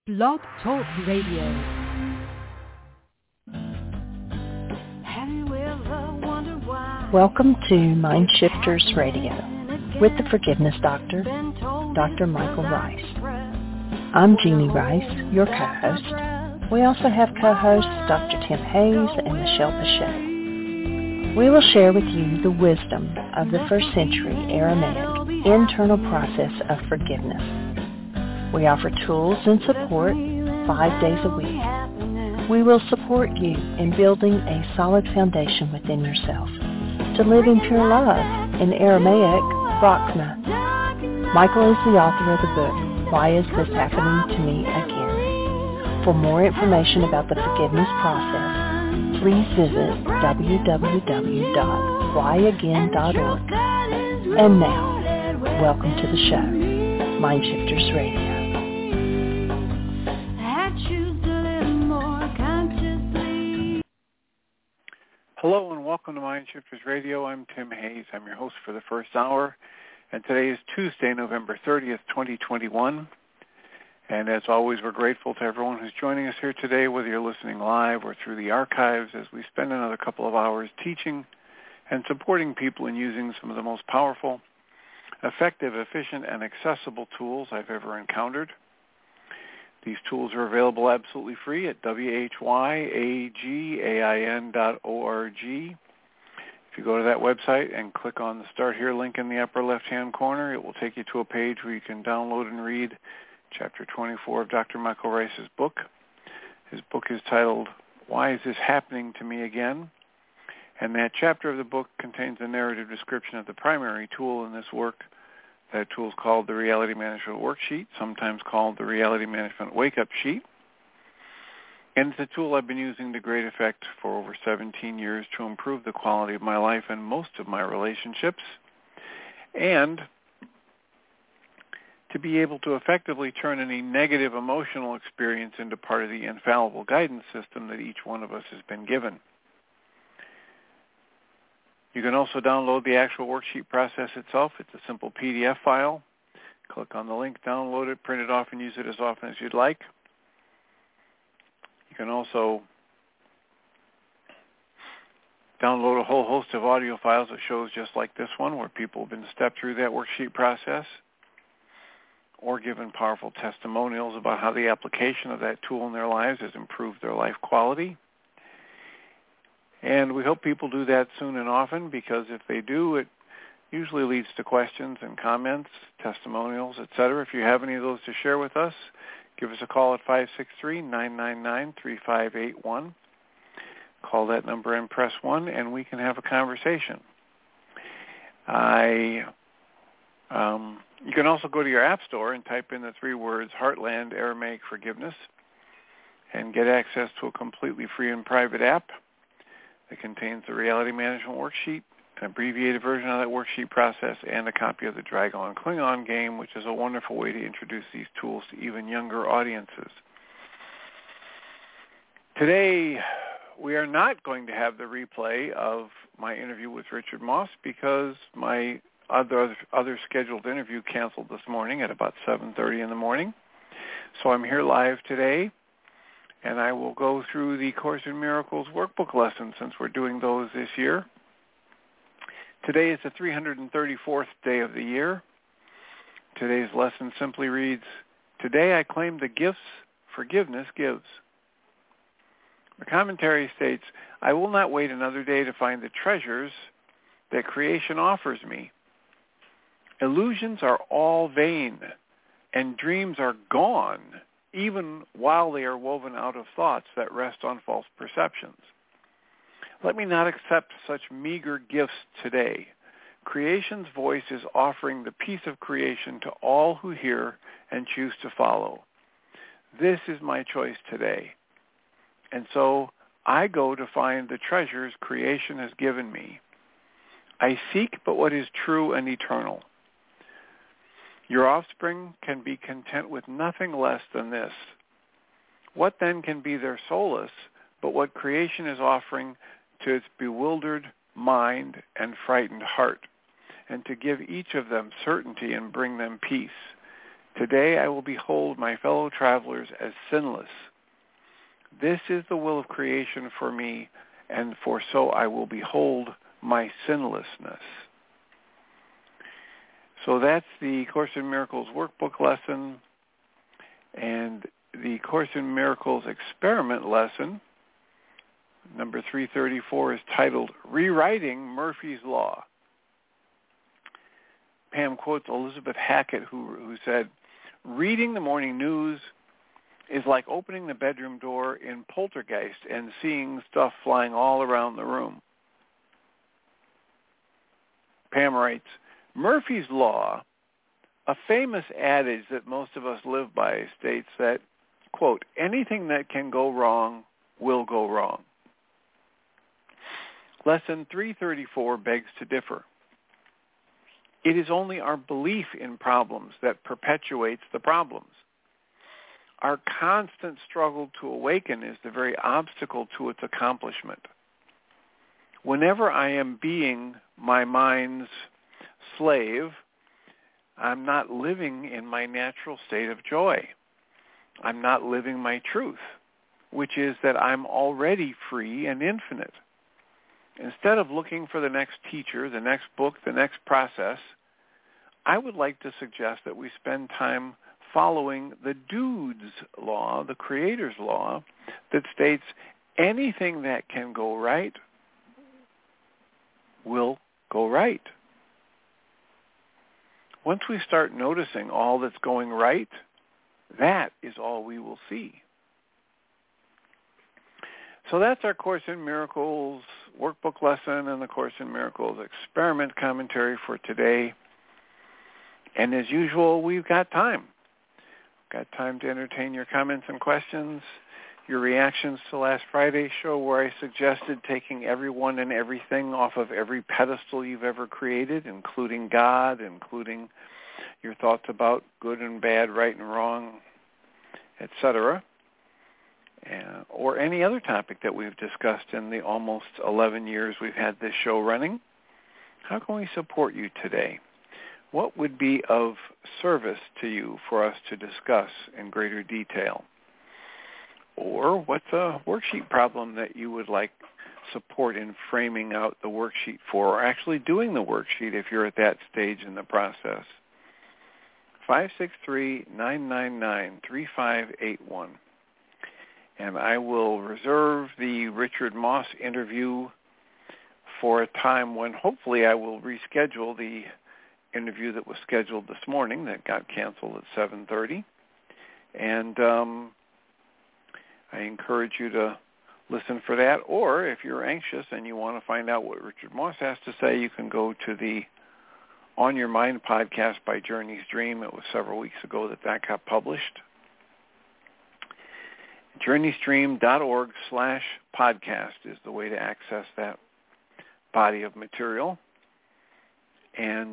Blog Talk Radio. Welcome to Mind Shifters Radio with the Forgiveness Doctor, Dr. Michael Rice. I'm Jeannie Rice, your co-host. We also have co-hosts Dr. Tim Hayes and Michelle Pacheco. We will share with you the wisdom of the first century Aramaic internal process of forgiveness. We offer tools and support 5 days a week. We will support you in building a solid foundation within yourself to live in pure love, in Aramaic, Rachma. Michael is the author of the book, Why Is This Happening to Me Again? For more information about the forgiveness process, please visit www.whyagain.org. And now, welcome to the show, Mind Shifters Radio. Hello and welcome to Mind Shifters Radio. I'm Tim Hayes. I'm your host for the first hour. And today is Tuesday, November 30th, 2021. And as always, we're grateful to everyone who's joining us here today, whether you're listening live or through the archives, as we spend another couple of hours teaching and supporting people in using some of the most powerful, effective, efficient, and accessible tools I've ever encountered. These tools are available absolutely free at whyagain.org. If you go to that website and click on the Start Here link in the upper left-hand corner, it will take you to a page where you can download and read Chapter 24 of Dr. Michael Rice's book. His book is titled, Why Is This Happening to Me Again? And that chapter of the book contains a narrative description of the primary tool in this work. That tool is called the Reality Management Worksheet, sometimes called the Reality Management Wake-Up Sheet. And it's a tool I've been using to great effect for over 17 years to improve the quality of my life and most of my relationships, and to be able to effectively turn any negative emotional experience into part of the infallible guidance system that each one of us has been given. You can also download the actual worksheet process itself. It's a simple PDF file. Click on the link, download it, print it off, and use it as often as you'd like. You can also download a whole host of audio files of shows just like this one, where people have been stepped through that worksheet process or given powerful testimonials about how the application of that tool in their lives has improved their life quality. And we hope people do that soon and often, because if they do, it usually leads to questions and comments, testimonials, etc. If you have any of those to share with us, give us a call at 563-999-3581. Call that number and press 1, and we can have a conversation. You can also go to your app store and type in the 3 words Heartland Aramaic Forgiveness and get access to a completely free and private app that contains the Reality Management Worksheet, an abbreviated version of that worksheet process, and a copy of the Dragon Klingon game, which is a wonderful way to introduce these tools to even younger audiences. Today, we are not going to have the replay of my interview with Richard Moss, because my other scheduled interview canceled this morning at about 7:30 in the morning. So I'm here live today, and I will go through the Course in Miracles workbook lessons, since we're doing those this year. Today is the 334th day of the year. Today's lesson simply reads, Today I claim the gifts forgiveness gives. The commentary states, I will not wait another day to find the treasures that creation offers me. Illusions are all vain, and dreams are gone, even while they are woven out of thoughts that rest on false perceptions. Let me not accept such meager gifts today. Creation's voice is offering the peace of creation to all who hear and choose to follow. This is my choice today. And so I go to find the treasures creation has given me. I seek but what is true and eternal. Your offspring can be content with nothing less than this. What then can be their solace but what creation is offering to its bewildered mind and frightened heart, and to give each of them certainty and bring them peace? Today I will behold my fellow travelers as sinless. This is the will of creation for me, and for so I will behold my sinlessness. So that's the Course in Miracles workbook lesson, and the Course in Miracles experiment lesson, number 334, is titled Rewriting Murphy's Law. Pam quotes Elizabeth Hackett, who said, "Reading the morning news is like opening the bedroom door in Poltergeist and seeing stuff flying all around the room." Pam writes, Murphy's Law, a famous adage that most of us live by, states that, quote, anything that can go wrong will go wrong. Lesson 334 begs to differ. It is only our belief in problems that perpetuates the problems. Our constant struggle to awaken is the very obstacle to its accomplishment. Whenever I am being my mind's slave, I'm not living in my natural state of joy. I'm not living my truth, which is that I'm already free and infinite. Instead of looking for the next teacher, the next book, the next process, I would like to suggest that we spend time following the Dude's law, the Creator's law, that states anything that can go right will go right. Once we start noticing all that's going right, that is all we will see. So that's our Course in Miracles workbook lesson and the Course in Miracles experiment commentary for today. And as usual, we've got time. Got time to entertain your comments and questions, your reactions to last Friday's show where I suggested taking everyone and everything off of every pedestal you've ever created, including God, including your thoughts about good and bad, right and wrong, etc., or any other topic that we've discussed in the almost 11 years we've had this show running. How can we support you today? What would be of service to you for us to discuss in greater detail? Or what's a worksheet problem that you would like support in framing out the worksheet for, or actually doing the worksheet if you're at that stage in the process? 563-999-3581. And I will reserve the Richard Moss interview for a time when hopefully I will reschedule the interview that was scheduled this morning that got canceled at 7:30. And I encourage you to listen for that. Or if you're anxious and you want to find out what Richard Moss has to say, you can go to the On Your Mind podcast by Journey's Dream. It was several weeks ago that got published. JourneysDream.org/podcast is the way to access that body of material. And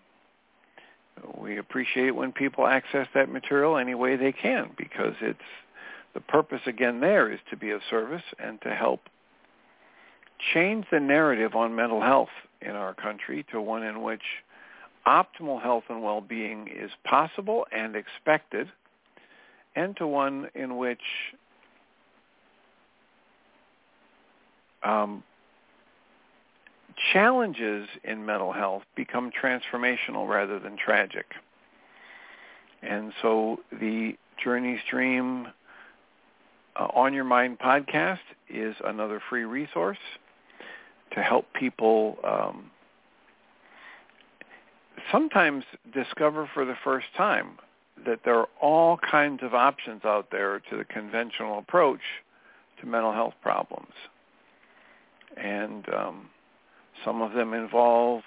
we appreciate when people access that material any way they can, because it's the purpose, again, there is to be of service and to help change the narrative on mental health in our country to one in which optimal health and well-being is possible and expected, and to one in which challenges in mental health become transformational rather than tragic. And so the Journey's Dream On Your Mind podcast is another free resource to help people sometimes discover for the first time that there are all kinds of options out there to the conventional approach to mental health problems. And some of them involve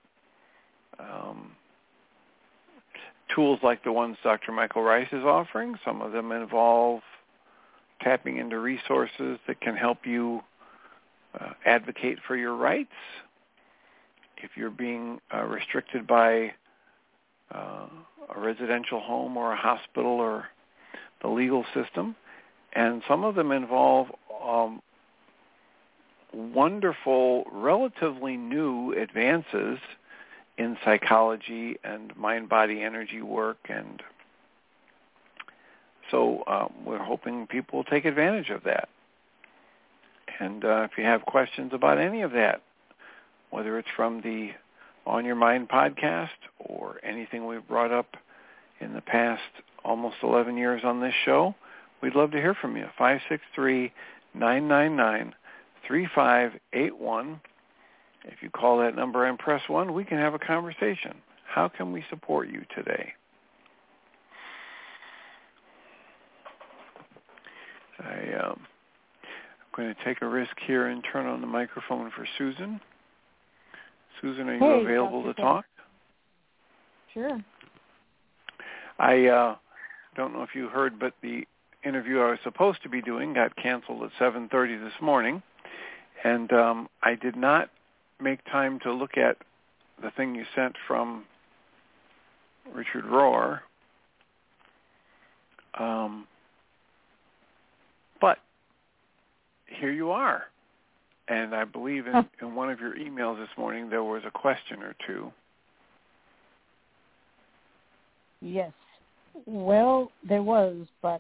tools like the ones Dr. Michael Rice is offering. Some of them involve tapping into resources that can help you advocate for your rights if you're being restricted by a residential home or a hospital or the legal system. And some of them involve wonderful, relatively new advances in psychology and mind-body energy work and So we're hoping people will take advantage of that. And if you have questions about any of that, whether it's from the On Your Mind podcast or anything we've brought up in the past almost 11 years on this show, we'd love to hear from you. 563-999-3581. If you call that number and press 1, we can have a conversation. How can we support you today? I'm going to take a risk here and turn on the microphone for Susan. Susan, are you available to talk? Sure. I don't know if you heard, but the interview I was supposed to be doing got canceled at 7:30 this morning, and I did not make time to look at the thing you sent from Richard Rohr. But here you are. And I believe in one of your emails this morning there was a question or two. Yes. Well, there was, but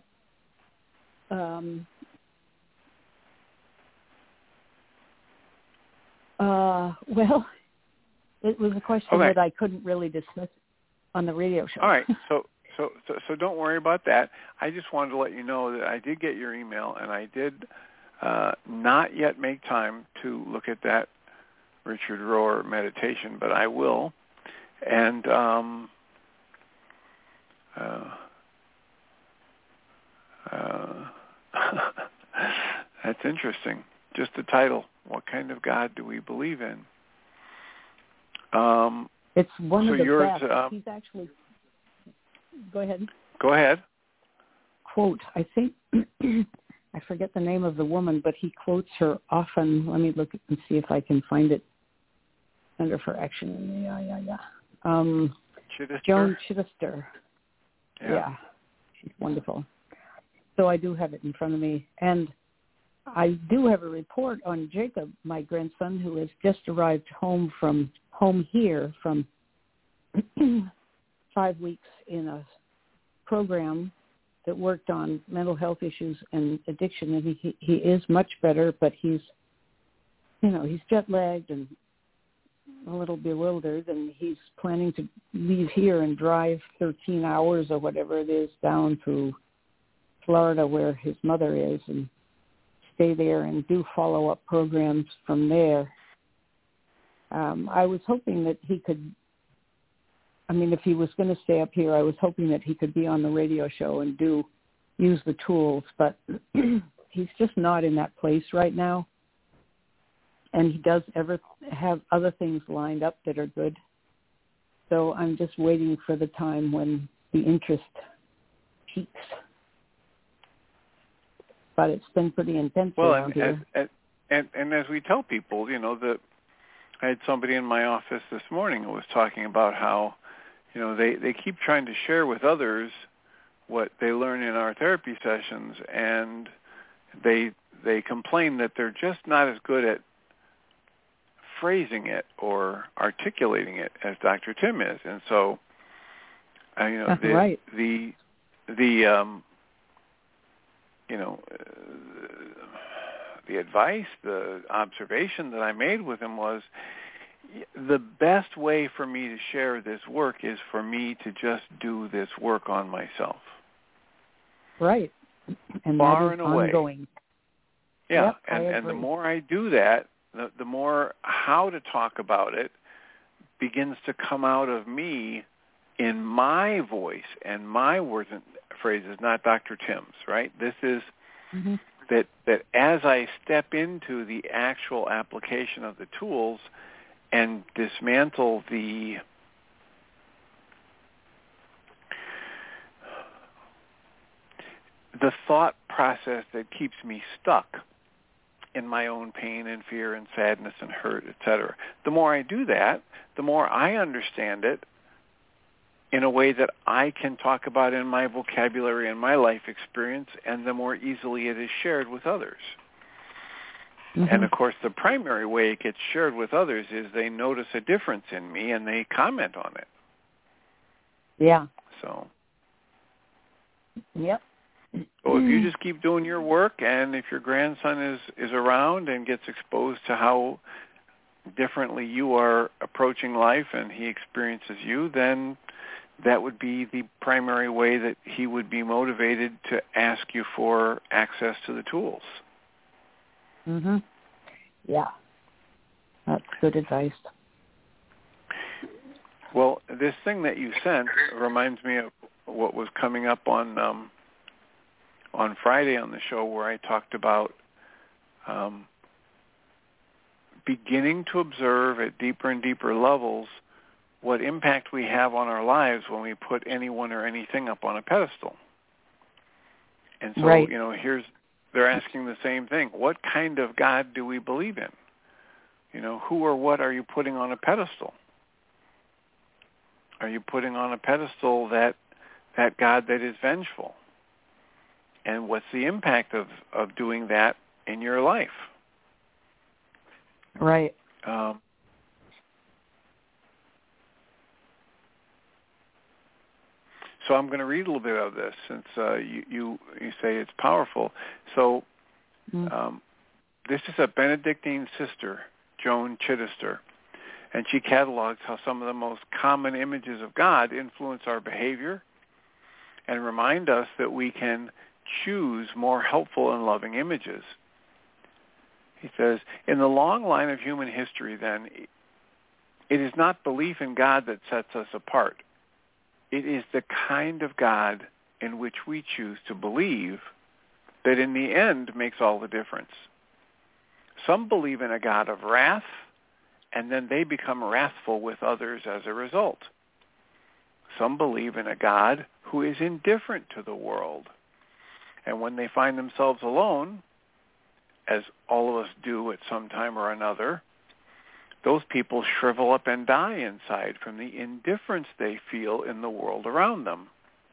well, it was a question that I couldn't really discuss on the radio show. All right. So don't worry about that. I just wanted to let you know that I did get your email, and I did not yet make time to look at that Richard Rohr meditation, but I will. And that's interesting. Just the title. What kind of God do we believe in? It's one of the best. He's actually... Go ahead. Go ahead. Quote, I think... I forget the name of the woman, but he quotes her often. Let me look and see if I can find it under for action. Joan Chittister. Yeah. She's wonderful. So I do have it in front of me. And I do have a report on Jacob, my grandson, who has just arrived home here from 5 weeks in a program that worked on mental health issues and addiction, and he is much better, but he's jet-lagged and a little bewildered, and he's planning to leave here and drive 13 hours or whatever it is down to Florida where his mother is and stay there and do follow-up programs from there. I was hoping that he could, if he was going to stay up here, I was hoping that he could be on the radio show and use the tools, but he's just not in that place right now. And he does ever have other things lined up that are good. So I'm just waiting for the time when the interest peaks. But it's been pretty intense around here. And as we tell people, that I had somebody in my office this morning who was talking about how they keep trying to share with others what they learn in our therapy sessions, and they complain that they're just not as good at phrasing it or articulating it as Dr. Tim is. And so, right. The advice, the observation that I made with him was, the best way for me to share this work is for me to just do this work on myself. Right. And far that is and away. Ongoing. Yeah, yep, and the more I do that, the more how to talk about it begins to come out of me in my voice and my words and phrases, not Dr. Tim's, right? This is that as I step into the actual application of the tools and dismantle the thought process that keeps me stuck in my own pain and fear and sadness and hurt, etc. The more I do that, the more I understand it in a way that I can talk about in my vocabulary and my life experience, and the more easily it is shared with others. And, of course, the primary way it gets shared with others is they notice a difference in me and they comment on it. Yeah. So. Yep. So if you just keep doing your work, and if your grandson is around and gets exposed to how differently you are approaching life and he experiences you, then that would be the primary way that he would be motivated to ask you for access to the tools. Mhm. Yeah. That's good advice. Well, this thing that you sent reminds me of what was coming up on Friday on the show, where I talked about beginning to observe at deeper and deeper levels what impact we have on our lives when we put anyone or anything up on a pedestal. And so, right. They're asking the same thing. What kind of God do we believe in? Who or what are you putting on a pedestal? Are you putting on a pedestal that God that is vengeful? And what's the impact of doing that in your life? Right. So I'm going to read a little bit of this since you say it's powerful. So this is a Benedictine sister, Joan Chittister, and she catalogs how some of the most common images of God influence our behavior and remind us that we can choose more helpful and loving images. He says, in the long line of human history, then, it is not belief in God that sets us apart. It is the kind of God in which we choose to believe that in the end makes all the difference. Some believe in a God of wrath, and then they become wrathful with others as a result. Some believe in a God who is indifferent to the world, and when they find themselves alone, as all of us do at some time or another, those people shrivel up and die inside from the indifference they feel in the world around them.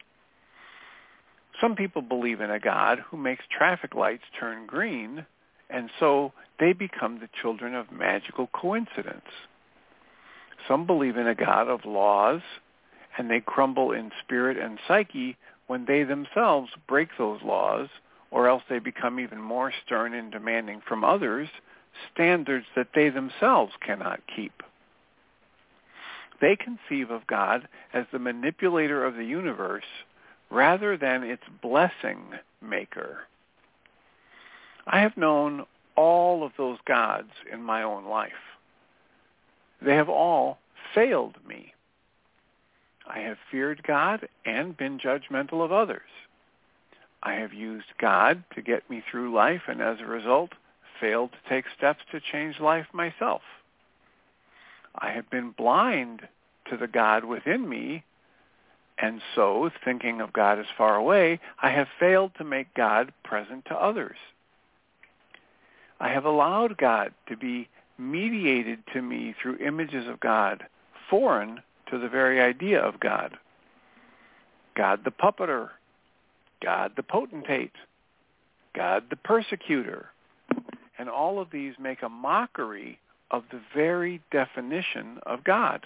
Some people believe in a God who makes traffic lights turn green, and so they become the children of magical coincidence. Some believe in a God of laws, and they crumble in spirit and psyche when they themselves break those laws, or else they become even more stern in demanding from others standards that they themselves cannot keep. They conceive of God as the manipulator of the universe rather than its blessing maker. I have known all of those gods in my own life. They have all failed me. I have feared God and been judgmental of others. I have used God to get me through life and as a result failed to take steps to change life myself. I have been blind to the God within me, and so, thinking of God as far away, I have failed to make God present to others. I have allowed God to be mediated to me through images of God, foreign to the very idea of God. God the puppeter, God the potentate, God the persecutor, and all of these make a mockery of the very definition of God.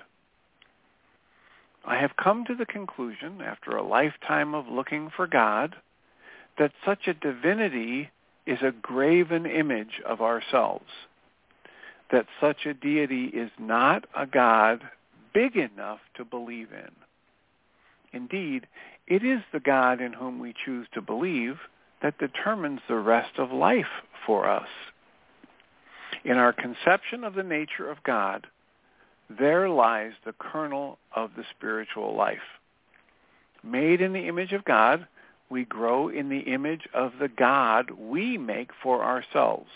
I have come to the conclusion, after a lifetime of looking for God, that such a divinity is a graven image of ourselves, that such a deity is not a God big enough to believe in. Indeed, it is the God in whom we choose to believe that determines the rest of life for us. In our conception of the nature of God, there lies the kernel of the spiritual life. Made in the image of God, we grow in the image of the God we make for ourselves.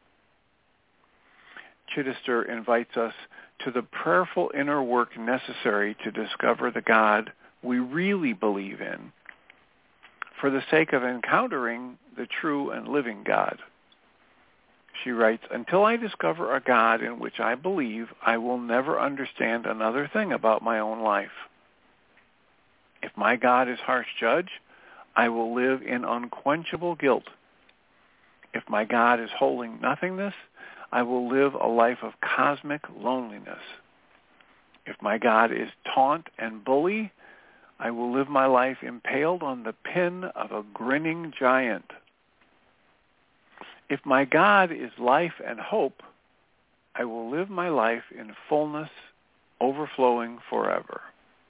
Chittister invites us to the prayerful inner work necessary to discover the God we really believe in, for the sake of encountering the true and living God. She writes, until I discover a God in which I believe, I will never understand another thing about my own life. If my God is harsh judge, I will live in unquenchable guilt. If my God is holy nothingness, I will live a life of cosmic loneliness. If my God is taunt and bully, I will live my life impaled on the pin of a grinning giant. If my God is life and hope, I will live my life in fullness, overflowing forever.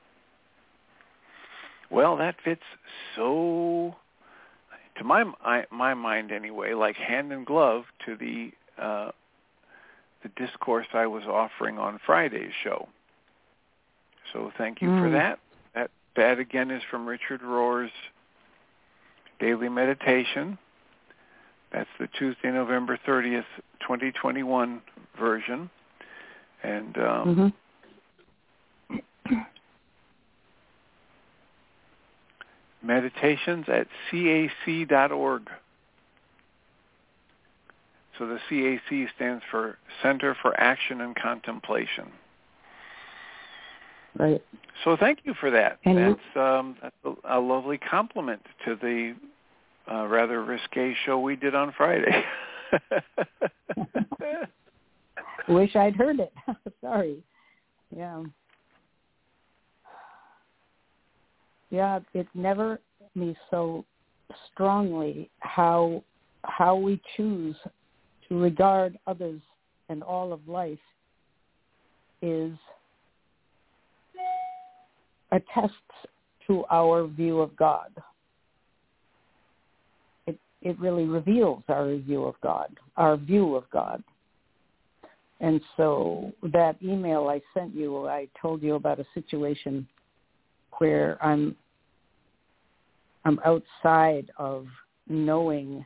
Well, that fits so, to my mind anyway, like hand in glove to the discourse I was offering on Friday's show. So thank you for that. That again is from Richard Rohr's Daily Meditation. That's the Tuesday, November 30th, 2021 version. And meditations at cac.org. So the CAC stands for Center for Action and Contemplation. Right. So thank you for that. And that's a lovely compliment to the rather risque show we did on Friday. Wish I'd heard it. Sorry. Yeah. Yeah, it never hit me so strongly how we choose to regard others and all of life is attests to our view of God. It really reveals our view of God. And so that email I sent you, I told you about a situation where I'm outside of knowing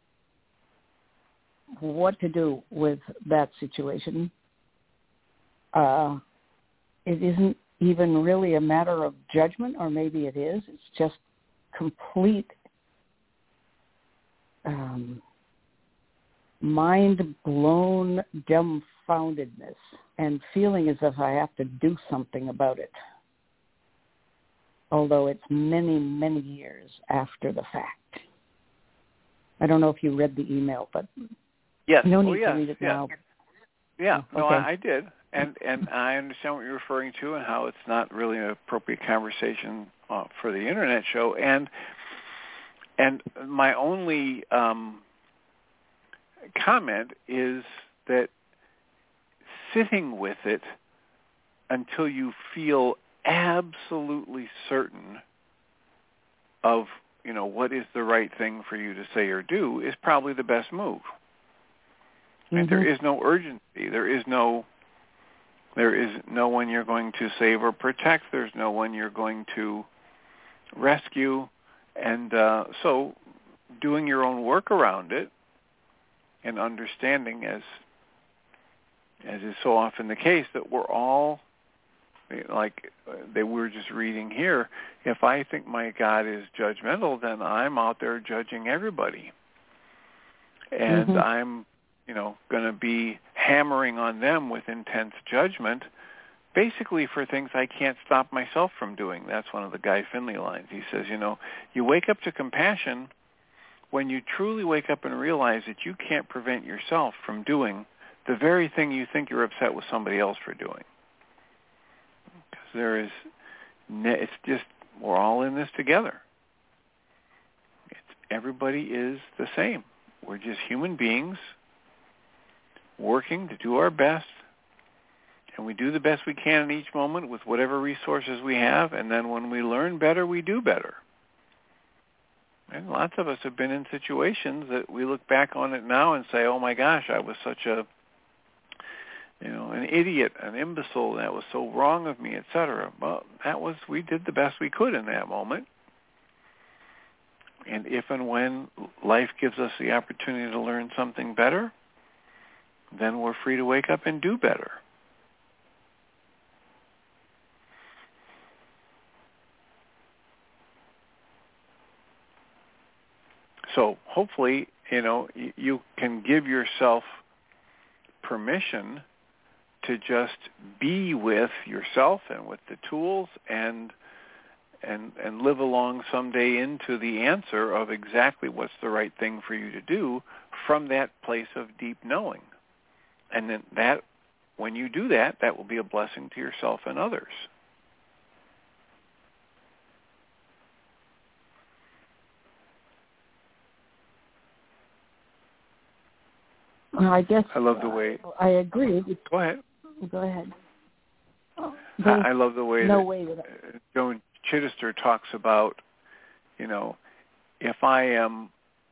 what to do with that situation. It isn't even really a matter of judgment, or maybe it is. It's just complete mind-blown dumbfoundedness and feeling as if I have to do something about it, although it's many, many years after the fact. I don't know if you read the email, but yes. No need to read it now. Yeah, no, Okay. I did. And I understand what you're referring to and how it's not really an appropriate conversation for the Internet show. And my only comment is that sitting with it until you feel absolutely certain of, what is the right thing for you to say or do is probably the best move. Mm-hmm. And there is no urgency. There is no one you're going to save or protect. There's no one you're going to rescue. And so doing your own work around it and understanding, as is so often the case, that we're all, like they were just reading here, if I think my God is judgmental, then I'm out there judging everybody. And I'm, going to be hammering on them with intense judgment, basically for things I can't stop myself from doing. That's one of the Guy Finley lines. He says, you wake up to compassion when you truly wake up and realize that you can't prevent yourself from doing the very thing you think you're upset with somebody else for doing. Because it's just, we're all in this together. Everybody is the same. We're just human beings working to do our best, and we do the best we can in each moment with whatever resources we have, and then when we learn better, we do better. And lots of us have been in situations that we look back on it now and say, oh my gosh, I was such an idiot, an imbecile, that was so wrong of me, etc. Well, we did the best we could in that moment. And if and when life gives us the opportunity to learn something better, then we're free to wake up and do better. So hopefully, you can give yourself permission to just be with yourself and with the tools and live along someday into the answer of exactly what's the right thing for you to do from that place of deep knowing. And then when you do that, that will be a blessing to yourself and others. I guess I love the way. I agree. Go ahead. Go ahead. I love the way that Joan Chittister talks about, if I am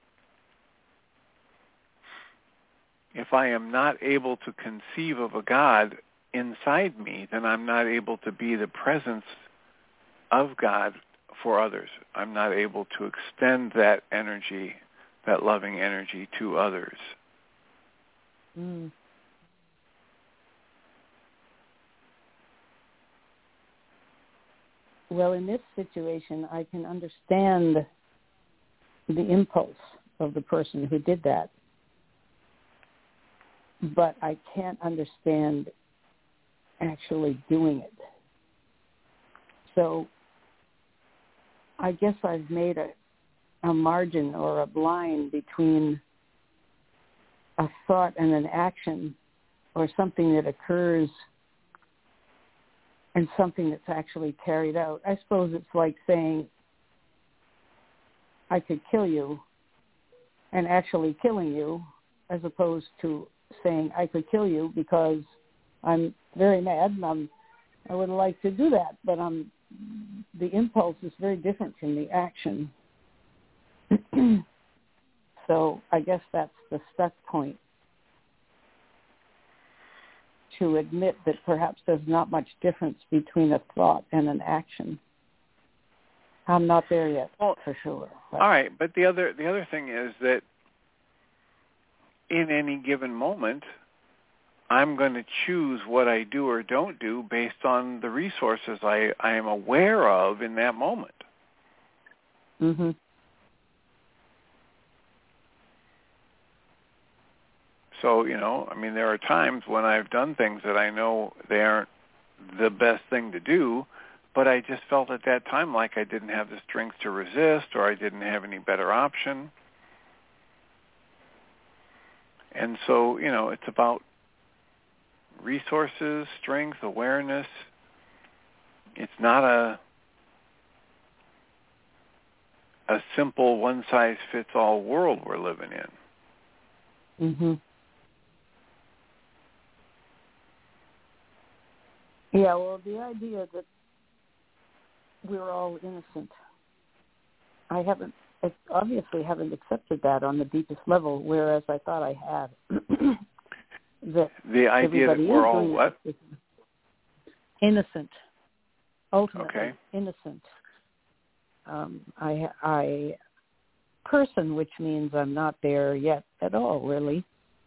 not able to conceive of a God inside me, then I'm not able to be the presence of God for others. I'm not able to extend that energy, that loving energy, to others. Mm. Well, in this situation, I can understand the impulse of the person who did that, but I can't understand actually doing it. So I guess I've made a margin or a line between a thought and an action, or something that occurs and something that's actually carried out. I suppose it's like saying, I could kill you, and actually killing you, as opposed to saying, I could kill you because I'm very mad and I would like to do that, but the impulse is very different from the action. So I guess that's the stuck point. To admit that perhaps there's not much difference between a thought and an action. I'm not there yet, for sure. All right, but the other thing is that in any given moment, I'm going to choose what I do or don't do based on the resources I am aware of in that moment. Mm-hmm. So, there are times when I've done things that I know they aren't the best thing to do, but I just felt at that time like I didn't have the strength to resist, or I didn't have any better option. And so, it's about resources, strength, awareness. It's not a simple one-size-fits-all world we're living in. Mm-hmm. Yeah, well, the idea that we're all innocent, I obviously haven't accepted that on the deepest level, whereas I thought I had. That the idea that we're all what? Innocent. Ultimately, okay. Innocent. I person, which means I'm not there yet at all, really.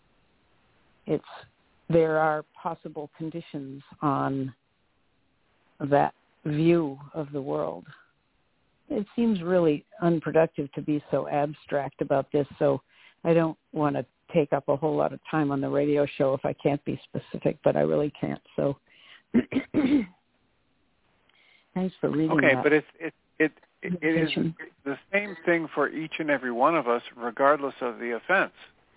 There are possible conditions on that view of the world. It seems really unproductive to be so abstract about this, so I don't want to take up a whole lot of time on the radio show if I can't be specific, but I really can't. So thanks for reading that. Okay, but it is the same thing for each and every one of us, regardless of the offense.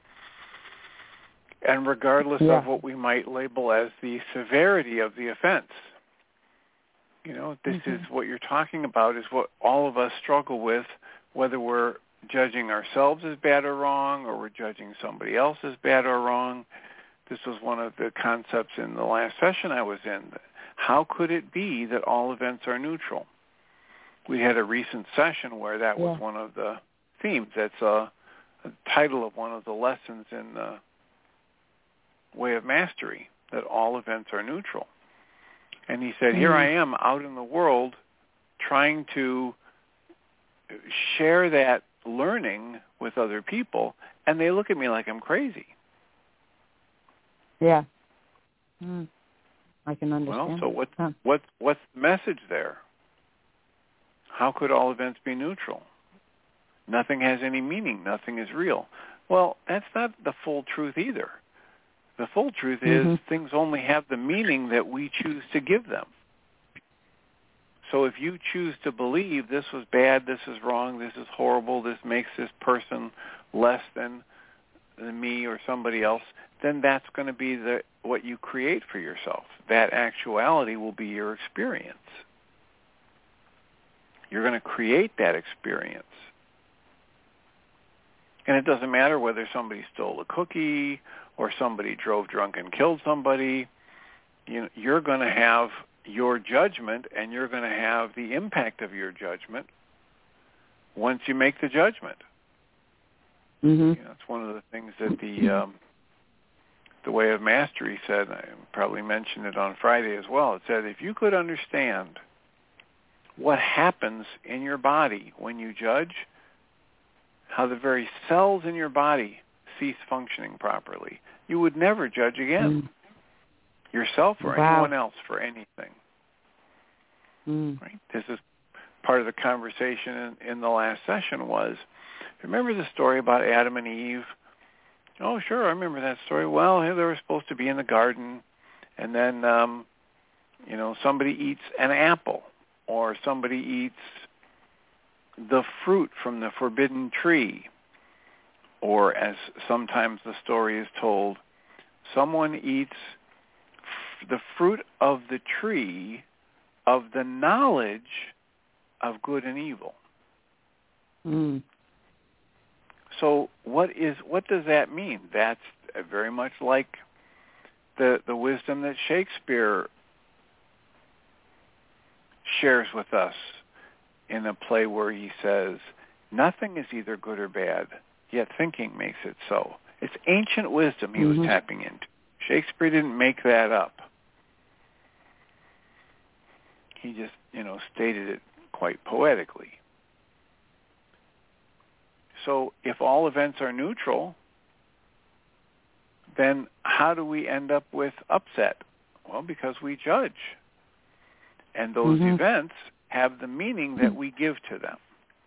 And regardless of what we might label as the severity of the offense. This is what you're talking about, is what all of us struggle with, whether we're judging ourselves as bad or wrong, or we're judging somebody else as bad or wrong. This was one of the concepts in the last session I was in. How could it be that all events are neutral? We had a recent session where that was one of the themes. That's a title of one of the lessons in the Way of Mastery, that all events are neutral. And he said, here I am out in the world trying to share that learning with other people, and they look at me like I'm crazy. Yeah. I can understand. Well, so what's the message there? How could all events be neutral? Nothing has any meaning. Nothing is real. Well, that's not the full truth either. The full truth is things only have the meaning that we choose to give them. So if you choose to believe this was bad, this is wrong, this is horrible, this makes this person less than me or somebody else, then that's going to be what you create for yourself. That actuality will be your experience. You're going to create that experience. And it doesn't matter whether somebody stole a cookie or somebody drove drunk and killed somebody. You're going to have your judgment, and you're going to have the impact of your judgment once you make the judgment. Mm-hmm. It's one of the things that the Way of Mastery said. I probably mentioned it on Friday as well. It said, if you could understand what happens in your body when you judge, how the very cells in your body cease functioning properly, you would never judge again, yourself or anyone else for anything. Right? This is part of the conversation in the last session was, remember the story about Adam and Eve? Oh, sure, I remember that story. Well, they were supposed to be in the garden, and then, somebody eats an apple, or somebody eats the fruit from the forbidden tree, or as sometimes the story is told, someone eats the fruit of the tree of the knowledge of good and evil. So what does that mean? That's very much like the wisdom that Shakespeare shares with us in a play where he says, nothing is either good or bad, yet thinking makes it so. It's ancient wisdom he was tapping into. Shakespeare didn't make that up. He just, stated it quite poetically. So if all events are neutral, then how do we end up with upset? Well, because we judge. And those events have the meaning that we give to them.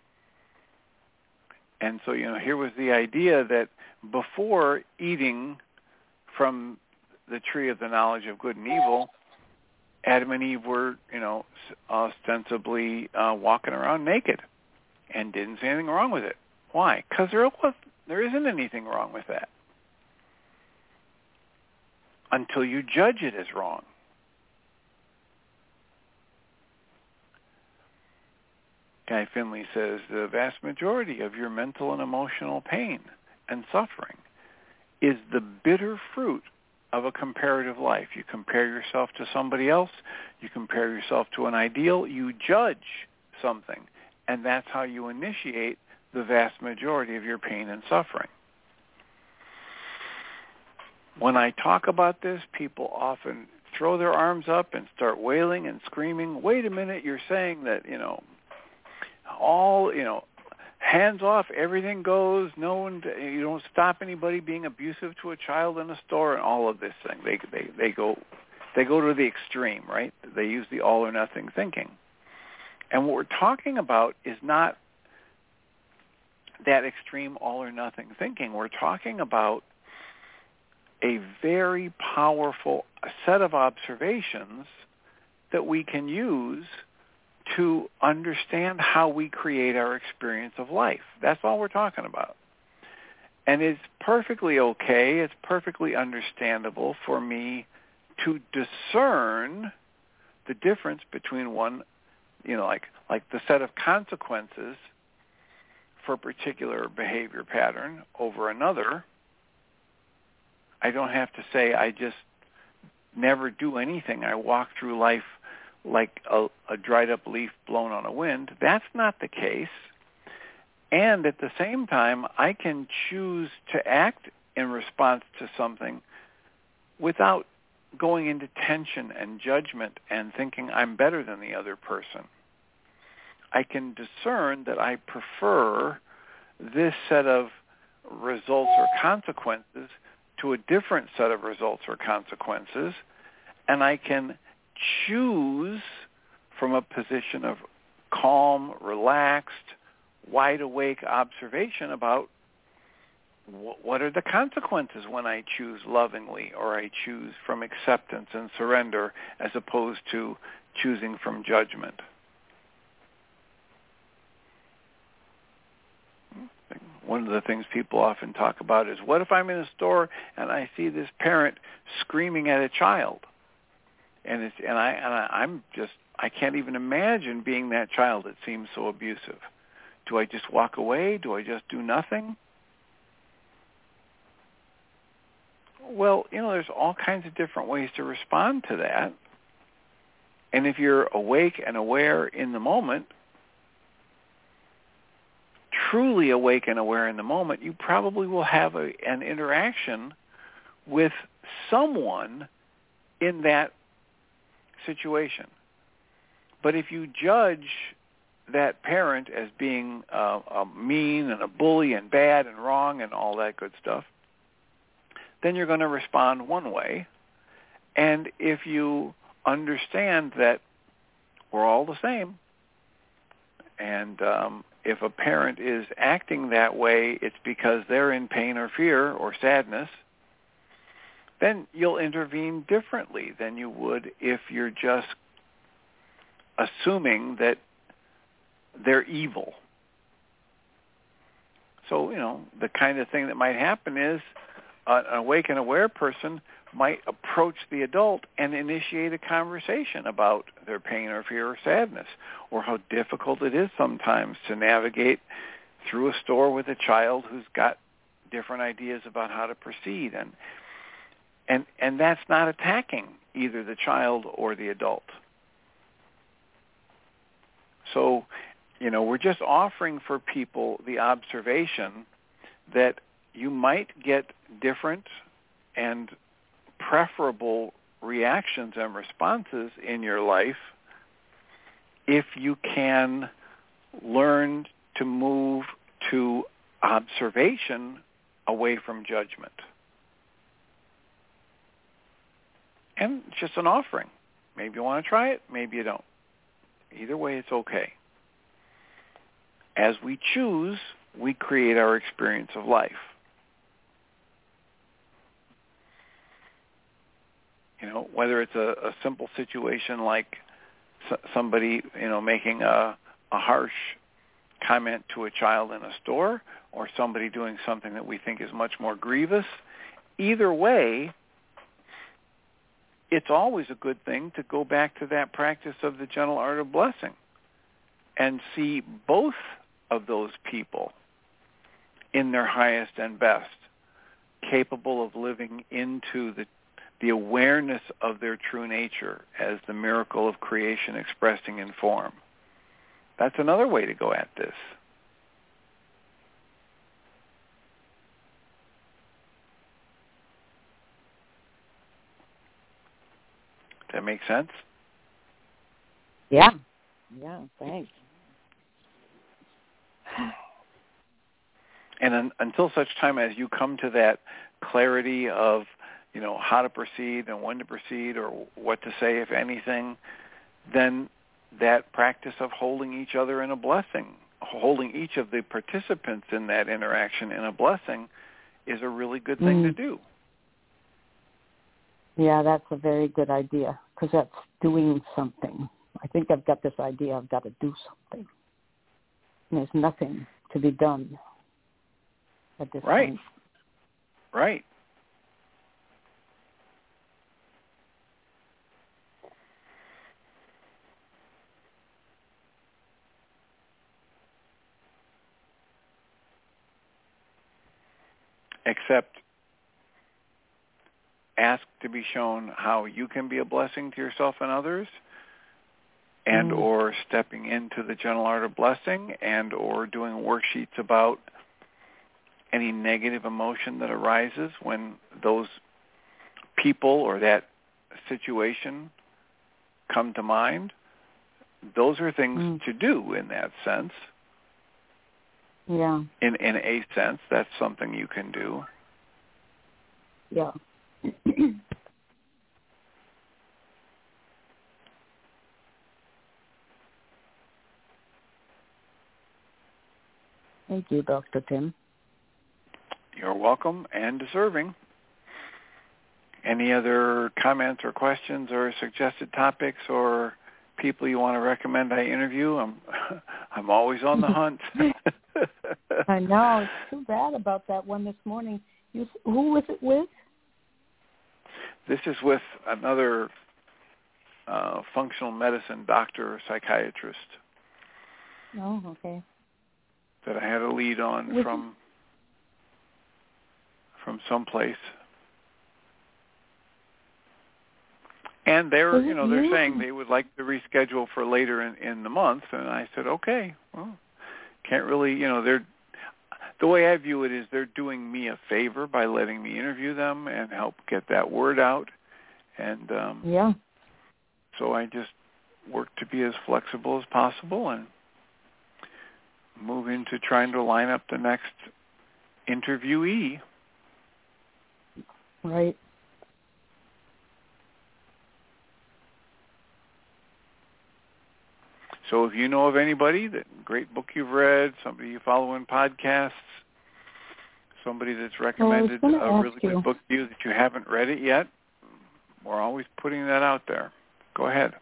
And so, here was the idea that before eating from the tree of the knowledge of good and evil, Adam and Eve were, ostensibly walking around naked and didn't see anything wrong with it. Why? Because there isn't anything wrong with that until you judge it as wrong. Guy Finley says, the vast majority of your mental and emotional pain and suffering is the bitter fruit of a comparative life. You compare yourself to somebody else, you compare yourself to an ideal, you judge something, and that's how you initiate the vast majority of your pain and suffering. When I talk about this, people often throw their arms up and start wailing and screaming, wait a minute, you're saying that, hands off, everything goes, no one, you don't stop anybody being abusive to a child in a store and all of this thing. They go to the extreme, right? They use the all or nothing thinking. And what we're talking about is not that extreme all or nothing thinking. We're talking about a very powerful set of observations that we can use to understand how we create our experience of life. That's all we're talking about. And it's perfectly okay, it's perfectly understandable for me to discern the difference between one, like the set of consequences for a particular behavior pattern over another. I don't have to say I just never do anything. I walk through life like a dried up leaf blown on a wind. That's not the case. And at the same time, I can choose to act in response to something without going into tension and judgment and thinking I'm better than the other person. I can discern that I prefer this set of results or consequences to a different set of results or consequences, and I can choose from a position of calm, relaxed, wide-awake observation about what are the consequences when I choose lovingly or I choose from acceptance and surrender as opposed to choosing from judgment. One of the things people often talk about is, what if I'm in a store and I see this parent screaming at a child? I can't even imagine being that child. It seems so abusive. Do I just walk away? Do I just do nothing? Well, there's all kinds of different ways to respond to that. And if you're awake and aware in the moment, truly awake and aware in the moment, you probably will have an interaction with someone in that situation. But if you judge that parent as being mean and a bully and bad and wrong and all that good stuff, then you're going to respond one way. And if you understand that we're all the same, and if a parent is acting that way, it's because they're in pain or fear or sadness, then you'll intervene differently than you would if you're just assuming that they're evil. So, the kind of thing that might happen is an awake and aware person might approach the adult and initiate a conversation about their pain or fear or sadness, or how difficult it is sometimes to navigate through a store with a child who's got different ideas about how to proceed. And that's not attacking either the child or the adult. So, we're just offering for people the observation that you might get different and preferable reactions and responses in your life if you can learn to move to observation away from judgment. And it's just an offering. Maybe you want to try it, maybe you don't. Either way, it's okay. As we choose, we create our experience of life. Whether it's a simple situation like somebody, making a harsh comment to a child in a store, or somebody doing something that we think is much more grievous, either way, it's always a good thing to go back to that practice of the gentle art of blessing and see both of those people in their highest and best, capable of living into the awareness of their true nature as the miracle of creation expressing in form. That's another way to go at this. Does that make sense? Yeah, thanks. And until such time as you come to that clarity of, how to proceed and when to proceed or what to say, if anything, then that practice of holding each other in a blessing, holding each of the participants in that interaction in a blessing, is a really good thing to do. Yeah, that's a very good idea, because that's doing something. I think I've got this idea I've got to do something. And there's nothing to be done at this point. Right. Except ask to be shown how you can be a blessing to yourself and others, and or stepping into the gentle art of blessing, and or doing worksheets about any negative emotion that arises when those people or that situation come to mind. Those are things to do in that sense. Yeah. In a sense, that's something you can do. Yeah. Thank you, Dr. Tim. You're welcome and deserving. Any other comments or questions or suggested topics or people you want to recommend I interview? I'm always on the hunt. I know. It's too bad about that one this morning. Who was it with? This is with another functional medicine doctor or psychiatrist. Oh, okay. That I had a lead on from someplace. And they're saying they would like to reschedule for later in the month, and I said, okay, well, can't really, the way I view it is they're doing me a favor by letting me interview them and help get that word out. And so I just work to be as flexible as possible and move into trying to line up the next interviewee. Right. So if you know of anybody, that great book you've read, somebody you follow in podcasts, somebody that's recommended a really good book to you that you haven't read it yet, we're always putting that out there. Go ahead.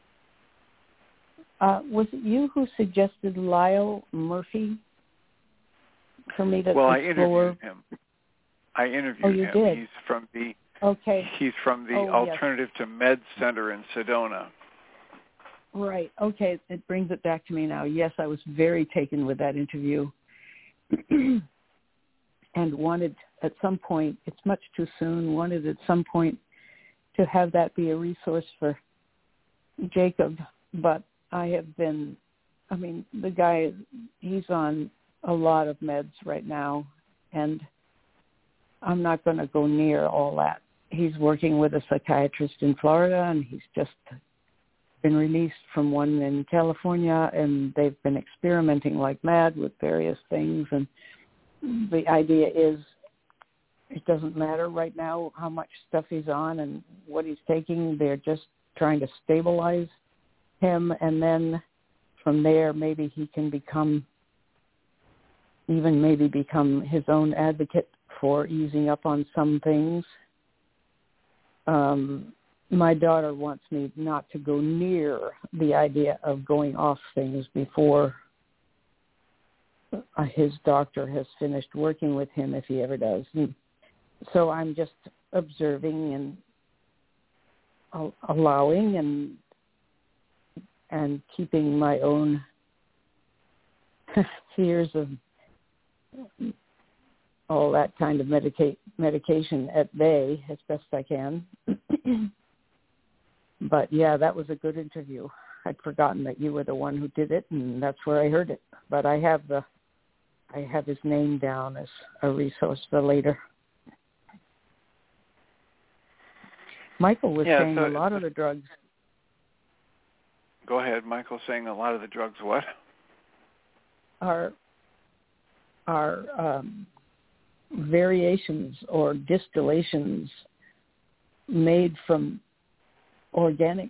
Was it you who suggested Lyle Murphy for me to explore? I interviewed him. You did? He's from the Alternative to Med Center in Sedona. Right. Okay. It brings it back to me now. Yes, I was very taken with that interview and wanted at some point, it's much too soon, wanted at some point to have that be a resource for Jacob. But the guy, he's on a lot of meds right now, and I'm not going to go near all that. He's working with a psychiatrist in Florida, and he's just been released from one in California, and they've been experimenting like mad with various things. And the idea is it doesn't matter right now how much stuff he's on and what he's taking. They're just trying to stabilize him, and then from there maybe he can become his own advocate for easing up on some things. My daughter wants me not to go near the idea of going off things before his doctor has finished working with him, if he ever does. And so I'm just observing and allowing and keeping my own fears of all that kind of medication at bay as best I can. But yeah, that was a good interview. I'd forgotten that you were the one who did it, and that's where I heard it. But I have his name down as a resource for later. Michael was saying a lot of the drugs. Go ahead. Michael's saying a lot of the drugs what? Are variations or distillations made from organic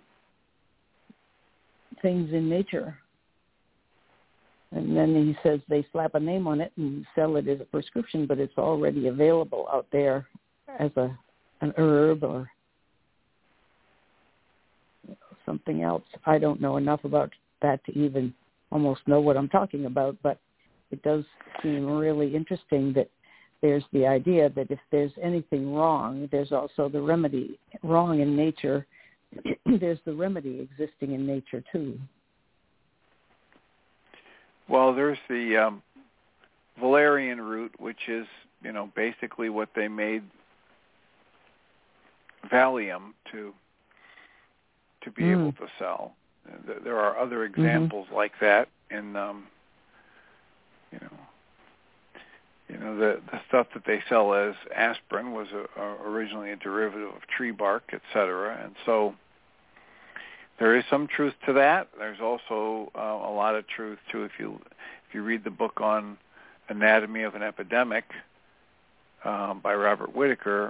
things in nature. And then he says they slap a name on it and sell it as a prescription, but it's already available out there as an herb or something else. I don't know enough about that to even almost know what I'm talking about, but it does seem really interesting that there's the idea that if there's anything wrong, there's also the remedy. Wrong in nature, there's the remedy existing in nature too. Well, there's the valerian root, which is, basically what they made Valium to be able to sell. There are other examples like that in, the stuff that they sell as aspirin was originally a derivative of tree bark, et cetera. And so there is some truth to that. There's also a lot of truth to if you read the book on Anatomy of an Epidemic by Robert Whitaker,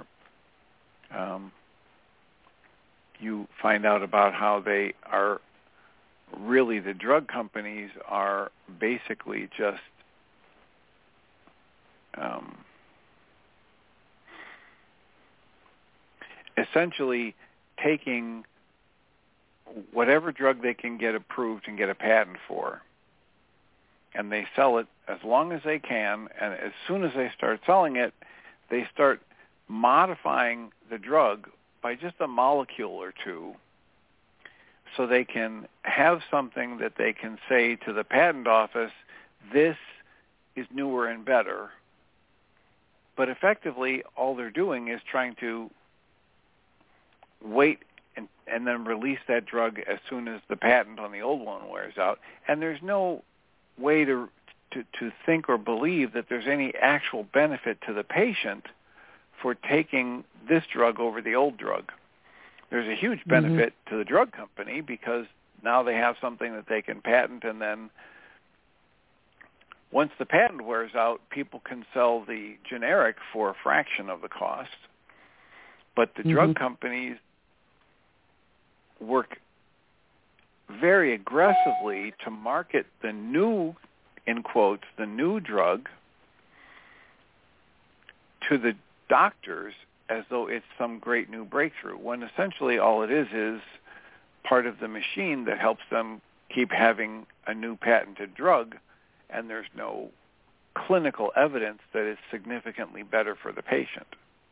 you find out about how they are really, the drug companies are basically just essentially taking whatever drug they can get approved and get a patent for, and they sell it as long as they can, and as soon as they start selling it, they start modifying the drug by just a molecule or two so they can have something that they can say to the patent office, this is newer and better. But effectively, all they're doing is trying to wait and then release that drug as soon as the patent on the old one wears out. And there's no way to think or believe that there's any actual benefit to the patient for taking this drug over the old drug. There's a huge benefit to the drug company because now they have something that they can patent, and then once the patent wears out, people can sell the generic for a fraction of the cost. But the drug companies work very aggressively to market the new, in quotes, the new drug to the doctors as though it's some great new breakthrough, when essentially all it is part of the machine that helps them keep having a new patented drug, and there's no clinical evidence that it's significantly better for the patient.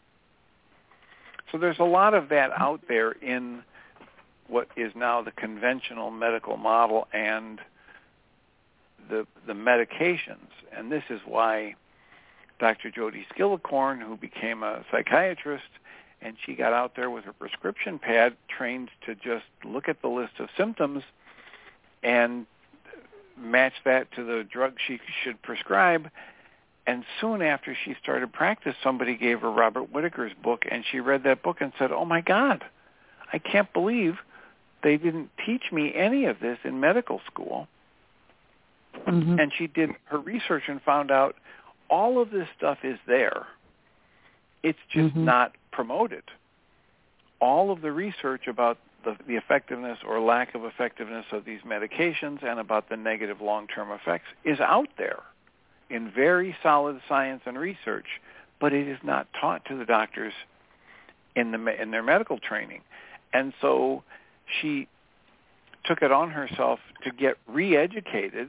So there's a lot of that out there in what is now the conventional medical model and the medications. And this is why Dr. Jody Skillicorn, who became a psychiatrist, and she got out there with her prescription pad, trained to just look at the list of symptoms and match that to the drug she should prescribe. And soon after she started practice, somebody gave her Robert Whitaker's book, and she read that book and said, "Oh my God, I can't believe they didn't teach me any of this in medical school." And she did her research and found out all of this stuff is there. It's just not promoted. All of the research about the effectiveness or lack of effectiveness of these medications and about the negative long-term effects is out there in very solid science and research, but it is not taught to the doctors in their medical training. And so she took it on herself to get re-educated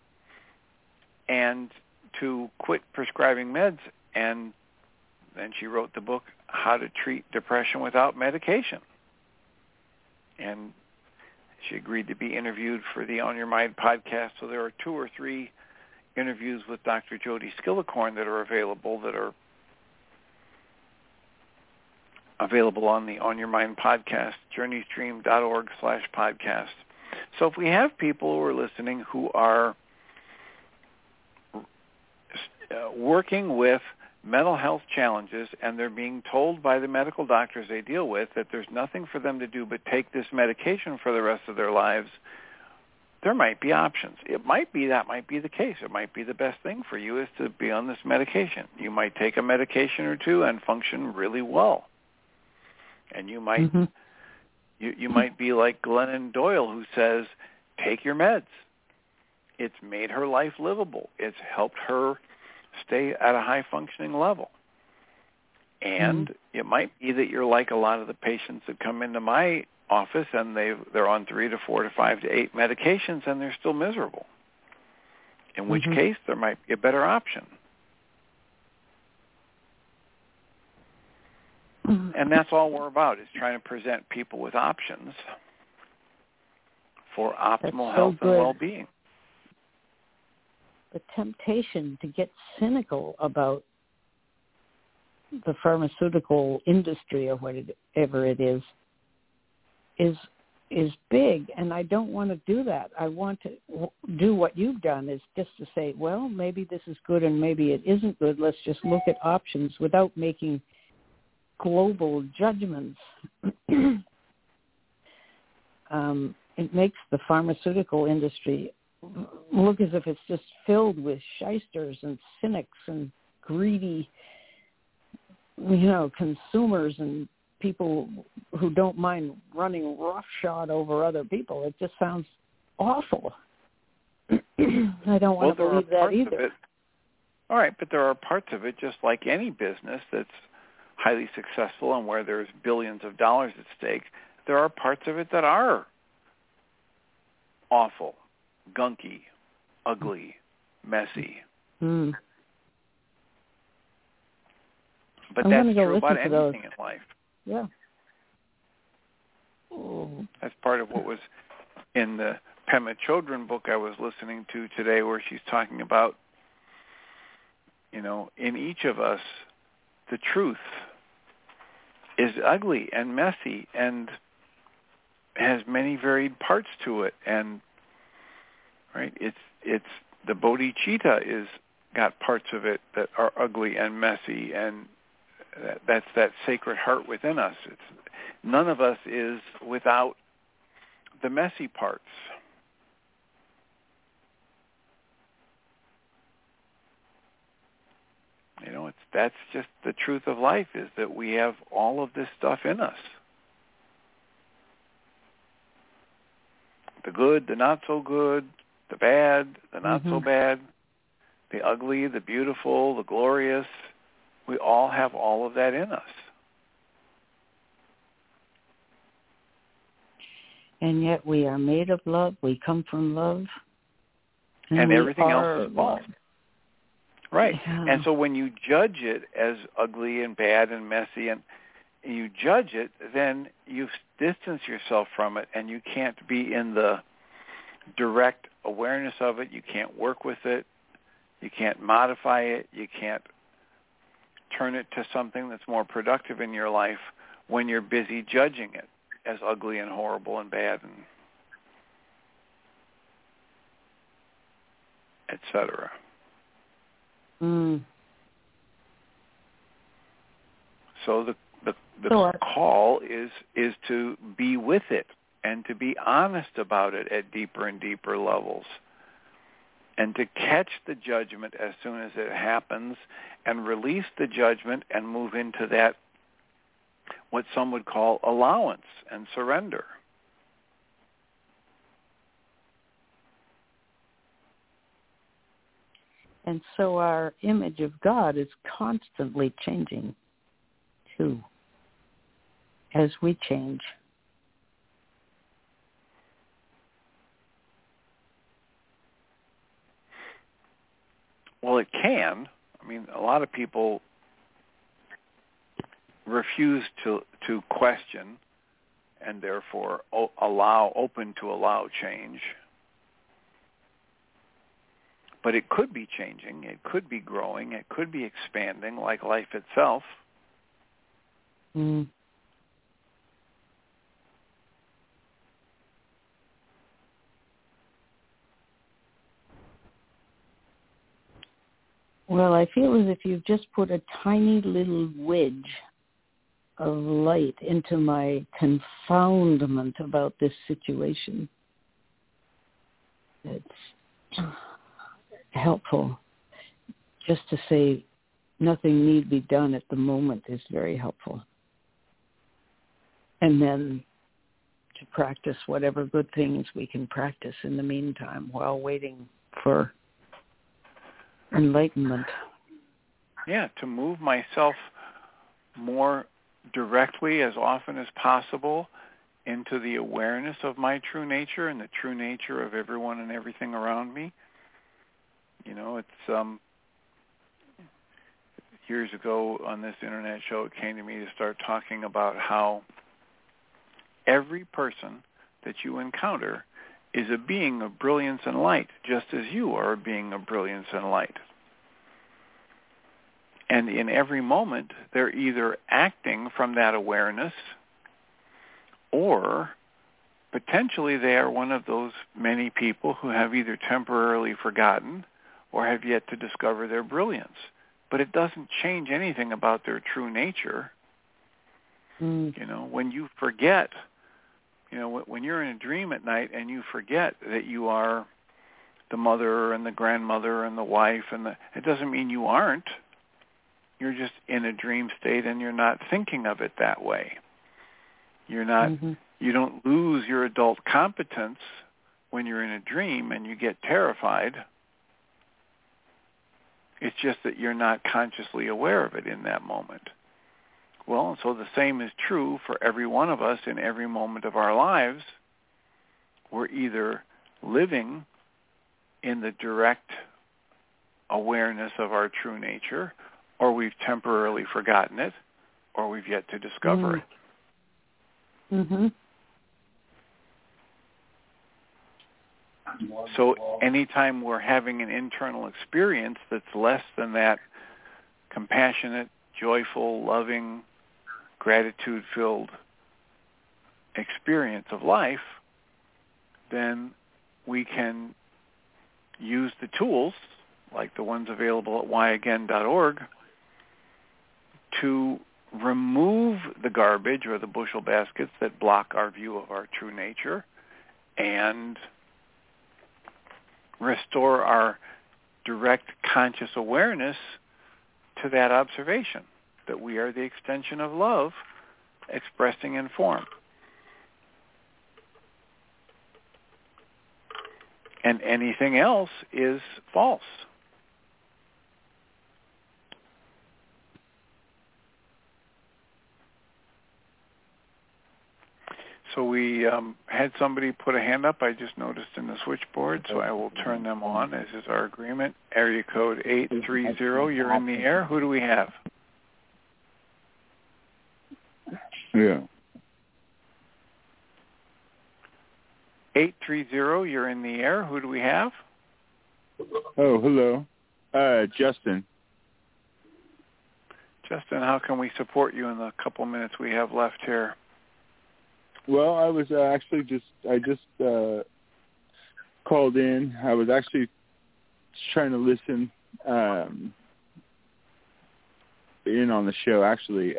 and to quit prescribing meds, and then she wrote the book, How to Treat Depression Without Medication. And she agreed to be interviewed for the On Your Mind podcast, so there are 2 or 3 interviews with Dr. Jody Skillicorn that are available on the On Your Mind podcast, journeystream.org/podcast. So if we have people who are listening who are working with mental health challenges and they're being told by the medical doctors they deal with that there's nothing for them to do but take this medication for the rest of their lives, there might be options. That might be the case. It might be the best thing for you is to be on this medication. You might take a medication or two and function really well. And you might you might be like Glennon Doyle, who says, take your meds. It's made her life livable. It's helped her stay at a high-functioning level. And it might be that you're like a lot of the patients that come into my office and they're on 3 to 4 to 5 to 8 medications and they're still miserable, in which case there might be a better option. And that's all we're about, is trying to present people with options for optimal health and well-being. The temptation to get cynical about the pharmaceutical industry or whatever it is big, and I don't want to do that. I want to do what you've done, is just to say, well, maybe this is good and maybe it isn't good. Let's just look at options without making global judgments. It makes the pharmaceutical industry look as if it's just filled with shysters and cynics and greedy, consumers and people who don't mind running roughshod over other people. It just sounds awful. I don't want to believe that either. All right, but there are parts of it, just like any business that's highly successful and where there's billions of dollars at stake, there are parts of it that are awful, gunky, ugly, messy. But that's true about anything in life. Yeah. That's part of what was in the Pema Chodron book I was listening to today, where she's talking about, in each of us, the truth is ugly and messy and has many varied parts to it, and right, it's the bodhicitta is got parts of it that are ugly and messy, and that's that sacred heart within us. None of us is without the messy parts. That's just the truth of life, is that we have all of this stuff in us. The good, the not so good, the bad, the not so bad, the ugly, the beautiful, the glorious. We all have all of that in us. And yet we are made of love. We come from love. And everything else is love. Right. Yeah. And so when you judge it as ugly and bad and messy, and you judge it, then you distance yourself from it, and you can't be in the direct awareness of it. You can't work with it. You can't modify it. You can't turn it to something that's more productive in your life when you're busy judging it as ugly and horrible and bad, and et cetera. So the call is to be with it and to be honest about it at deeper and deeper levels, and to catch the judgment as soon as it happens and release the judgment and move into that, what some would call allowance and surrender. And so our image of God is constantly changing, too, as we change. Well, it can. I mean, a lot of people refuse to question, and therefore open to allow change. But it could be changing, it could be growing, it could be expanding like life itself. Well, I feel as if you've just put a tiny little wedge of light into my confoundment about this situation. It's helpful. Just to say nothing need be done at the moment is very helpful. And then to practice whatever good things we can practice in the meantime while waiting for enlightenment. Yeah, to move myself more directly as often as possible into the awareness of my true nature and the true nature of everyone and everything around me. It's years ago on this internet show, it came to me to start talking about how every person that you encounter is a being of brilliance and light, just as you are a being of brilliance and light. And in every moment, they're either acting from that awareness, or potentially they are one of those many people who have either temporarily forgotten or have yet to discover their brilliance. But it doesn't change anything about their true nature. When you forget, when you're in a dream at night and you forget that you are the mother and the grandmother and the wife, it doesn't mean you aren't. You're just in a dream state and you're not thinking of it that way. You're not, you don't lose your adult competence when you're in a dream and you get terrified. It's just that you're not consciously aware of it in that moment. Well, so the same is true for every one of us in every moment of our lives. We're either living in the direct awareness of our true nature, or we've temporarily forgotten it, or we've yet to discover it. So anytime we're having an internal experience that's less than that compassionate, joyful, loving, gratitude-filled experience of life, then we can use the tools, like the ones available at whyagain.org, to remove the garbage or the bushel baskets that block our view of our true nature and restore our direct conscious awareness to that observation, that we are the extension of love expressing in form. And anything else is false. So we had somebody put a hand up, I just noticed in the switchboard, so I will turn them on, as is our agreement. Area code 830, you're in the air. Who do we have? Yeah. 830, you're in the air. Who do we have? Oh, hello. Justin. Justin, how can we support you in the couple minutes we have left here? Well, I was actually I just called in. I was actually trying to listen in on the show, actually.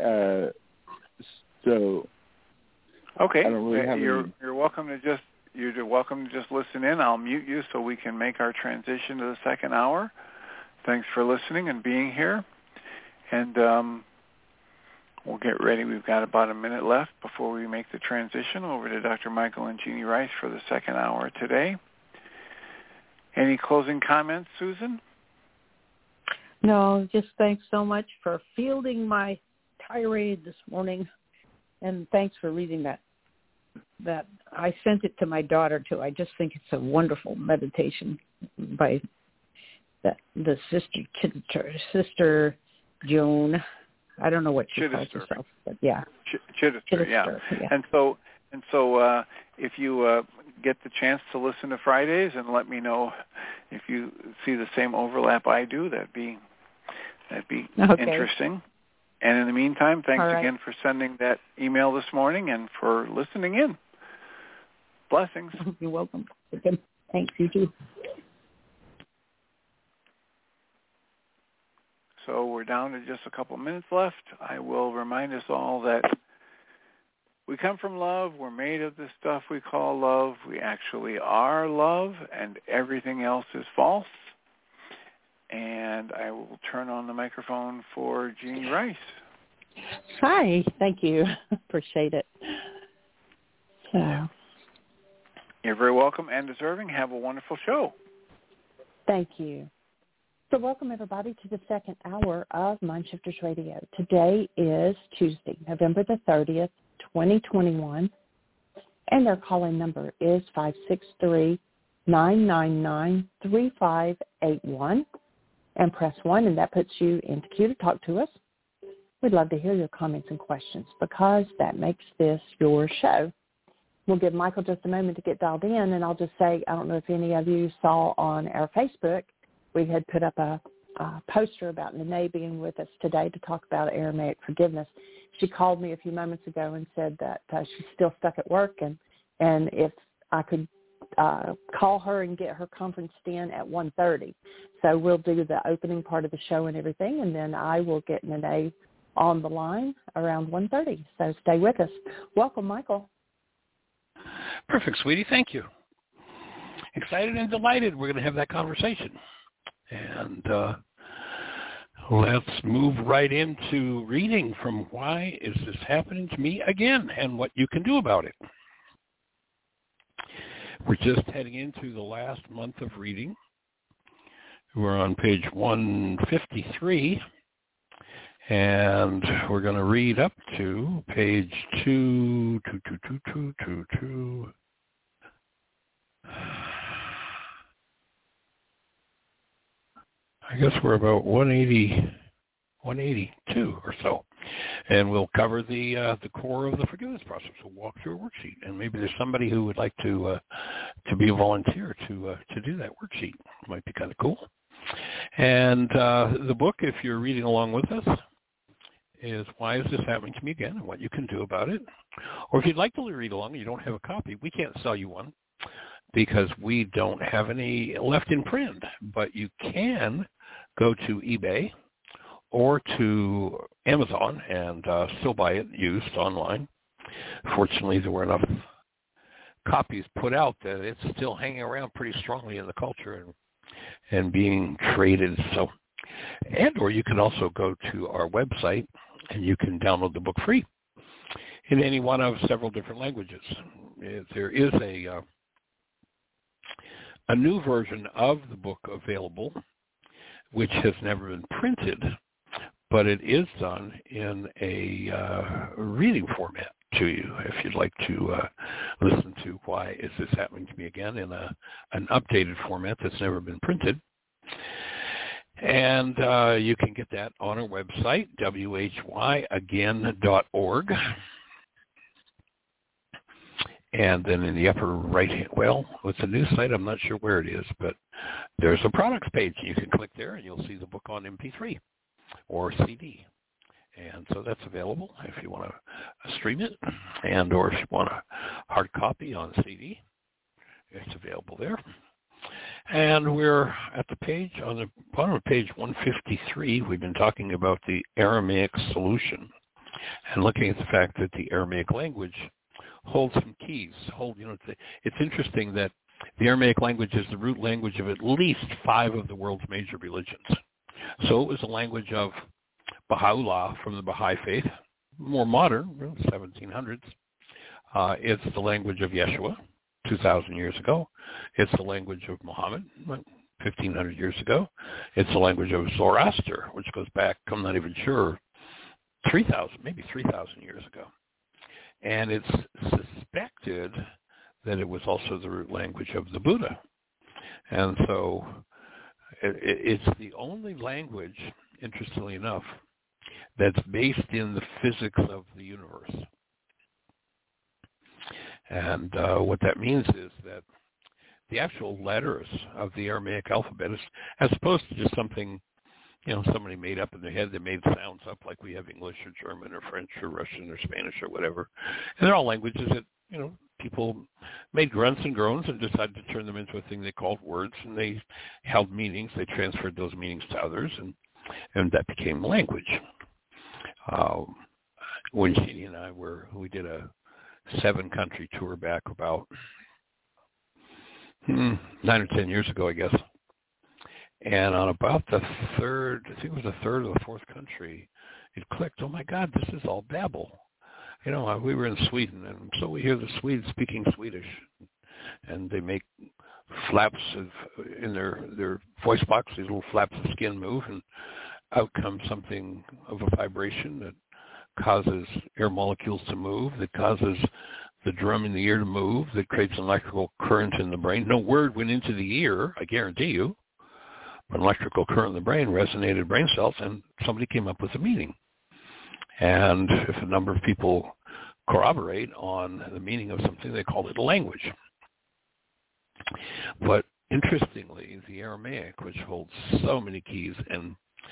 So okay, I don't really have you're welcome to just listen in. I'll mute you so we can make our transition to the second hour. Thanks for listening and being here. And we'll get ready. We've got about a minute left before we make the transition over to Dr. Michael and Jeanie Ryce for the second hour today. Any closing comments, Susan? No, just thanks so much for fielding my tirade this morning, and thanks for reading that. I sent it to my daughter too. I just think it's a wonderful meditation by the sister Joan. I don't know what she calls herself, but yeah. Chittister, yeah. And so if you get the chance to listen to Fridays, and let me know if you see the same overlap I do, that'd be okay. Interesting. And in the meantime, thanks again for sending that email this morning and for listening in. Blessings. You're welcome. Thanks, you too. So we're down to just a couple minutes left. I will remind us all that we come from love. We're made of the stuff we call love. We actually are love, and everything else is false. And I will turn on the microphone for Jeanie Ryce. Hi. Thank you. Appreciate it. So, you're very welcome and deserving. Have a wonderful show. Thank you. So welcome, everybody, to the second hour of Mindshifters Radio. Today is Tuesday, November the 30th, 2021, and their call-in number is 563-999-3581, and press 1, and that puts you into queue to talk to us. We'd love to hear your comments and questions because that makes this your show. We'll give Michael just a moment to get dialed in, and I'll just say, I don't know if any of you saw on our Facebook, we had put up a poster about Nene being with us today to talk about Aramaic forgiveness. She called me a few moments ago and said that she's still stuck at work, and if I could call her and get her conferenced in at 1:30. So we'll do the opening part of the show and everything, and then I will get Nene on the line around 1:30. So stay with us. Welcome, Michael. Perfect, sweetie. Thank you. Excited and delighted we're going to have that conversation. And let's move right into reading from Why Is This Happening to Me Again, and what you can do about it. We're just heading into the last month of reading. We're on page 153, and we're going to read up to page 222. I guess we're about 182 or so, and we'll cover the core of the forgiveness process. We'll walk through a worksheet, and maybe there's somebody who would like to be a volunteer to do that worksheet. It might be kind of cool. And the book, if you're reading along with us, is Why Is This Happening to Me Again, and what you can do about it. Or if you'd like to read along and you don't have a copy, we can't sell you one because we don't have any left in print. But you can go to eBay or to Amazon and still buy it used online. Fortunately, there were enough copies put out that it's still hanging around pretty strongly in the culture and being traded. So, or you can also go to our website and you can download the book free in any one of several different languages. There is a new version of the book available, which has never been printed, but it is done in a reading format to you if you'd like to listen to Why Is This Happening to Me Again in an updated format that's never been printed. And you can get that on our website, whyagain.org. And then in the upper right-hand, well, with the new site, I'm not sure where it is, but there's a products page. You can click there, and you'll see the book on MP3 or CD. And so that's available if you want to stream it, and or if you want a hard copy on CD, it's available there. And we're at the page, on the bottom of page 153, we've been talking about the Aramaic solution and looking at the fact that the Aramaic language holds some keys. It's interesting that the Aramaic language is the root language of at least 5 of the world's major religions. So it was a language of Baha'u'llah from the Baha'i faith, more modern, 1700s. It's the language of Yeshua, 2,000 years ago. It's the language of Muhammad, 1,500 years ago. It's the language of Zoroaster, which goes back, I'm not even sure, 3,000 years ago. And it's suspected that it was also the root language of the Buddha. And so it's the only language, interestingly enough, that's based in the physics of the universe. And what that means is that the actual letters of the Aramaic alphabet is, as opposed to just something, somebody made up in their head that made sounds up like we have English or German or French or Russian or Spanish or whatever. And they're all languages that, people made grunts and groans and decided to turn them into a thing they called words, and they held meanings. They transferred those meanings to others, and that became language. When Jeannie and I we did a 7-country tour back about 9 or 10 years ago, I guess. And on about the third, I think it was the third or the fourth country, it clicked, oh my God, this is all Babel. We were in Sweden, and so we hear the Swedes speaking Swedish, and they make flaps in their voice box, these little flaps of skin move, and out comes something of a vibration that causes air molecules to move, that causes the drum in the ear to move, that creates an electrical current in the brain. No word went into the ear, I guarantee you, but an electrical current in the brain resonated brain cells, and somebody came up with a meaning. And if a number of people corroborate on the meaning of something, they call it a language. But interestingly, the Aramaic, which holds so many keys, and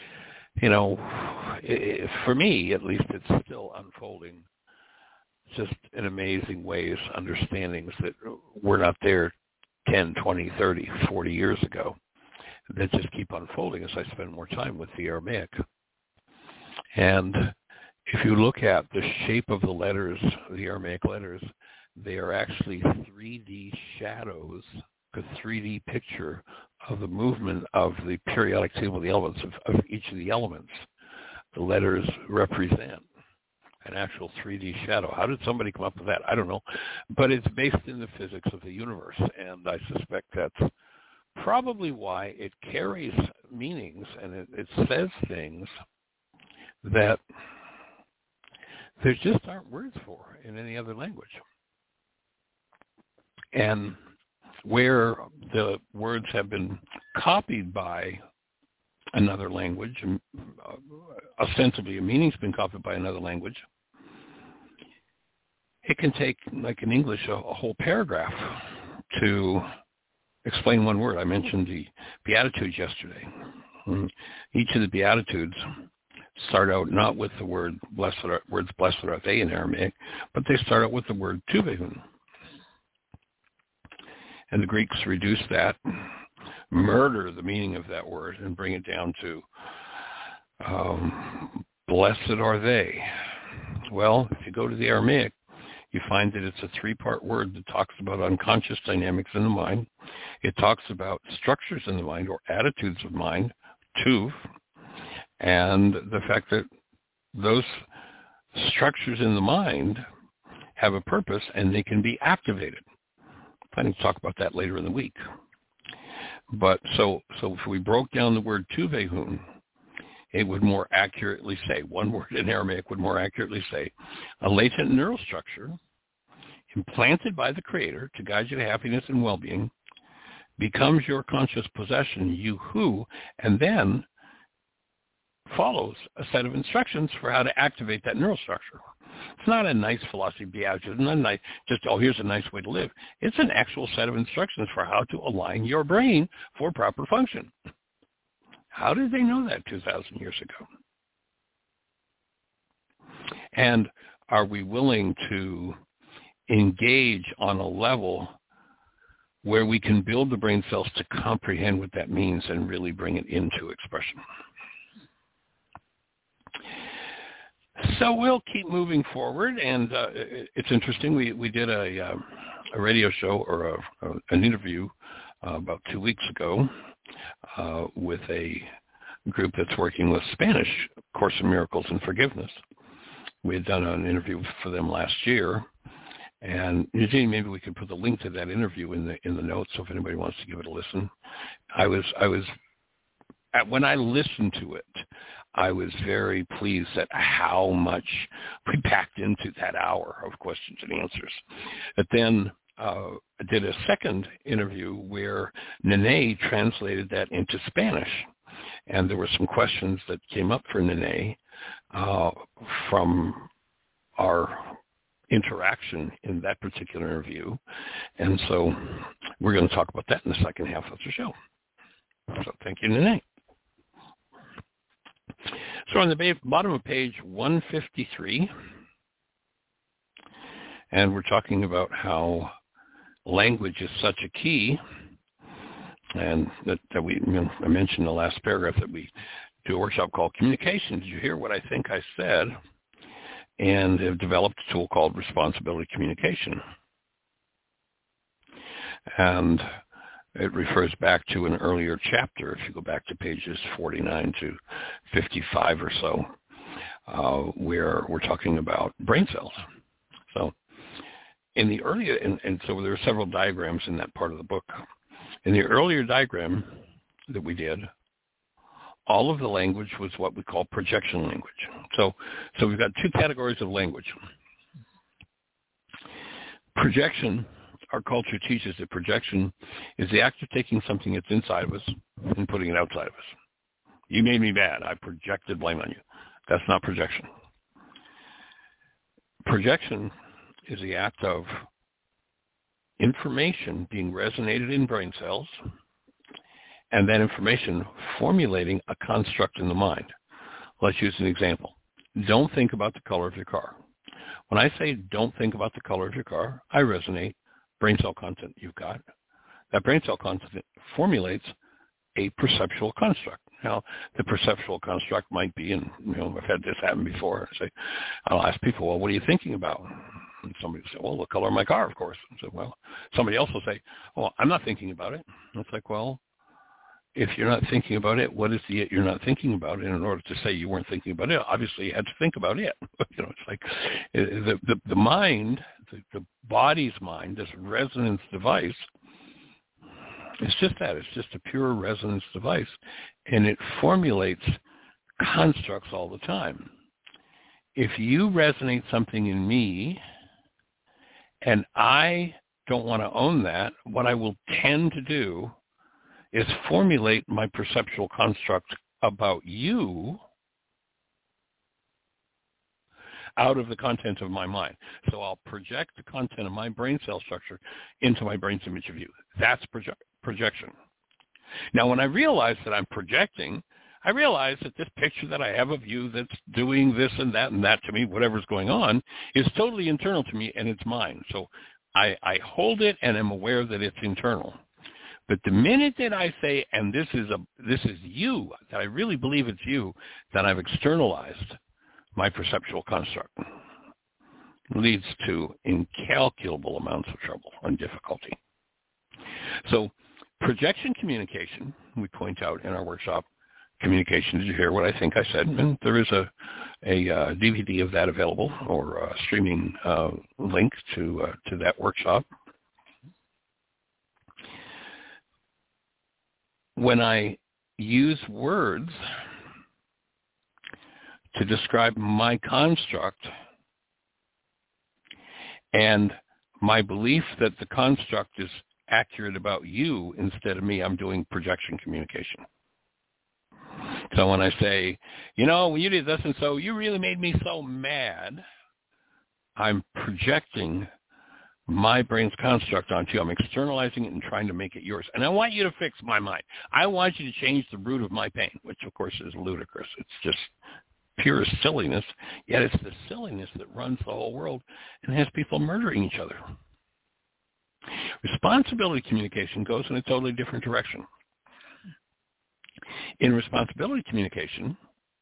for me, at least, it's still unfolding just in amazing ways, understandings that were not there 10, 20, 30, 40 years ago that just keep unfolding as I spend more time with the Aramaic. And if you look at the shape of the letters, the Aramaic letters, they are actually 3D shadows, a 3D picture of the movement of the periodic table of the elements, of each of the elements. The letters represent an actual 3D shadow. How did somebody come up with that? I don't know. But it's based in the physics of the universe, and I suspect that's probably why it carries meanings, and it says things that there just aren't words for in any other language. And where the words have been copied by another language, ostensibly a meaning's been copied by another language, it can take, like in English, a whole paragraph to explain one word. I mentioned the Beatitudes yesterday. Each of the Beatitudes start out not with the words blessed are they in Aramaic, but they start out with the word tuvehun. And the Greeks reduce that, murder the meaning of that word, and bring it down to blessed are they. Well, if you go to the Aramaic, you find that it's a three-part word that talks about unconscious dynamics in the mind. It talks about structures in the mind or attitudes of mind, tuv, and the fact that those structures in the mind have a purpose and they can be activated. I'm planning to talk about that later in the week. But so if we broke down the word tuvehun, it would more accurately say, one word in Aramaic would more accurately say, a latent neural structure implanted by the Creator to guide you to happiness and well-being becomes your conscious possession, you who, and then follows a set of instructions for how to activate that neural structure. It's not a nice philosophy beatitude. It's not nice, here's a nice way to live. It's an actual set of instructions for how to align your brain for proper function. How did they know that 2,000 years ago? And are we willing to engage on a level where we can build the brain cells to comprehend what that means and really bring it into expression? So we'll keep moving forward, and it's interesting. We did a radio show or an interview about 2 weeks ago with a group that's working with Spanish, Course in Miracles and Forgiveness. We had done an interview for them last year, and Eugene, maybe we could put the link to that interview in the notes, so if anybody wants to give it a listen. When I listened to it, I was very pleased at how much we packed into that hour of questions and answers. But then I did a second interview where Nene translated that into Spanish. And there were some questions that came up for Nene from our interaction in that particular interview. And so we're going to talk about that in the second half of the show. So thank you, Nene. So on the bottom of page 153, and we're talking about how language is such a key, and that I mentioned in the last paragraph that we do a workshop called Communication. Did you hear what I think I said? And have developed a tool called Responsibility Communication. And it refers back to an earlier chapter, if you go back to pages 49 to 55 or so, where we're talking about brain cells. So in the earlier, and so there are several diagrams in that part of the book. In the earlier diagram that we did, all of the language was what we call projection language. So we've got two categories of language. Projection, our culture teaches that projection is the act of taking something that's inside of us and putting it outside of us. You made me bad. I projected blame on you. That's not projection. Projection is the act of information being resonated in brain cells, and that information formulating a construct in the mind. Let's use an example. Don't think about the color of your car. When I say don't think about the color of your car, I resonate brain cell content you've got. That brain cell content formulates a perceptual construct. Now, the perceptual construct might be, and I've had this happen before. I'll ask people, well, what are you thinking about? And somebody will say, well, the color of my car, of course. And so, well, somebody else will say, oh, I'm not thinking about it. And it's like, well, if you're not thinking about it, what is the it you're not thinking about? And in order to say you weren't thinking about it, obviously you had to think about it. It's like the mind, the body's mind, this resonance device, it's just that. It's just a pure resonance device. And it formulates constructs all the time. If you resonate something in me and I don't want to own that, what I will tend to do is formulate my perceptual construct about you out of the content of my mind. So I'll project the content of my brain cell structure into my brain's image of you. That's projection. Now, when I realize that I'm projecting, I realize that this picture that I have of you that's doing this and that to me, whatever's going on, is totally internal to me, and it's mine. So I hold it and am aware that it's internal. But the minute that I say, and this is you, that I really believe it's you, then I've externalized my perceptual construct. It leads to incalculable amounts of trouble and difficulty. So projection communication, we point out in our workshop, communication, did you hear what I think I said? And there is a DVD of that available, or a streaming link to that workshop. When I use words to describe my construct and my belief that the construct is accurate about you instead of me, I'm doing projection communication. So when I say, when you did this and so, you really made me so mad, I'm projecting my brain's construct onto you. I'm externalizing it and trying to make it yours. And I want you to fix my mind. I want you to change the root of my pain, which, of course, is ludicrous. It's just pure silliness, yet it's the silliness that runs the whole world and has people murdering each other. Responsibility communication goes in a totally different direction. In responsibility communication,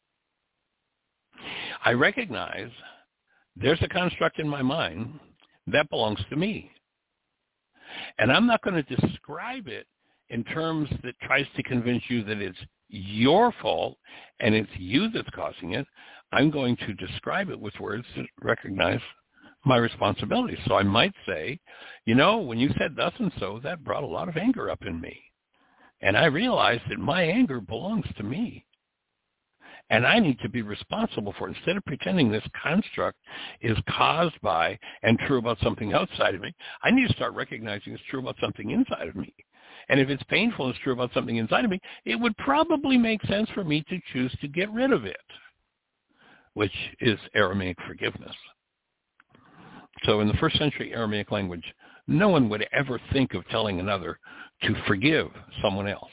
I recognize there's a construct in my mind that belongs to me. And I'm not going to describe it in terms that tries to convince you that it's your fault and it's you that's causing it. I'm going to describe it with words that recognize my responsibility. So I might say, when you said thus and so, that brought a lot of anger up in me. And I realized that my anger belongs to me. And I need to be responsible for it. Instead of pretending this construct is caused by and true about something outside of me, I need to start recognizing it's true about something inside of me. And if it's painful and it's true about something inside of me, it would probably make sense for me to choose to get rid of it, which is Aramaic forgiveness. So in the first century Aramaic language, no one would ever think of telling another to forgive someone else.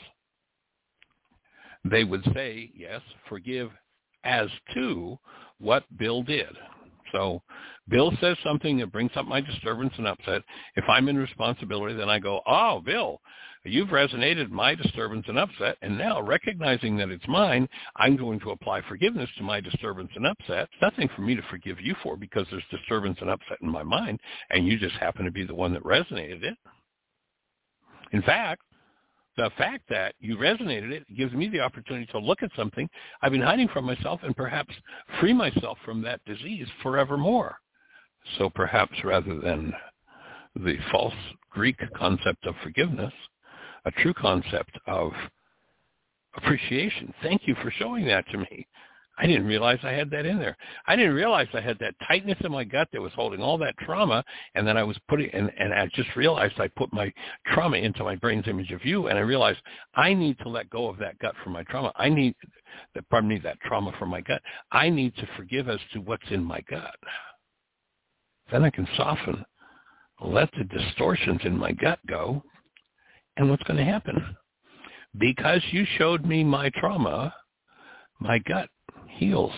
They would say, yes, forgive as to what Bill did. So Bill says something that brings up my disturbance and upset. If I'm in responsibility, then I go, oh, Bill, you've resonated my disturbance and upset, and now recognizing that it's mine, I'm going to apply forgiveness to my disturbance and upset. It's nothing for me to forgive you for because there's disturbance and upset in my mind, and you just happen to be the one that resonated it. In fact, the fact that you resonated it gives me the opportunity to look at something I've been hiding from myself and perhaps free myself from that disease forevermore. So perhaps rather than the false Greek concept of forgiveness, a true concept of appreciation. Thank you for showing that to me. I didn't realize I had that in there. I didn't realize I had that tightness in my gut that was holding all that trauma, and then I was putting, and I just realized I put my trauma into my brain's image of you, and I realized I need to let go of that gut from my trauma. That trauma from my gut. I need to forgive as to what's in my gut. Then I can soften, let the distortions in my gut go, and what's going to happen? Because you showed me my trauma, my gut heals.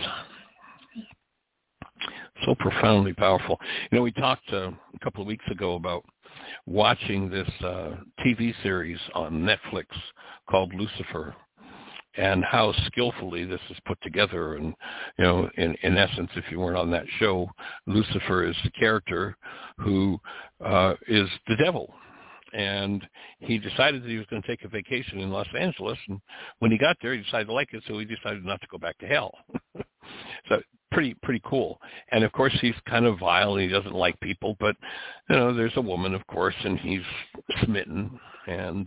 So profoundly powerful. We talked a couple of weeks ago about watching this TV series on Netflix called Lucifer, and how skillfully this is put together. And, in essence, if you weren't on that show, Lucifer is the character who is the devil. And he decided that he was going to take a vacation in Los Angeles. And when he got there, he decided to like it, so he decided not to go back to hell. So pretty cool. And, of course, he's kind of vile, and he doesn't like people. But, there's a woman, of course, and he's smitten. And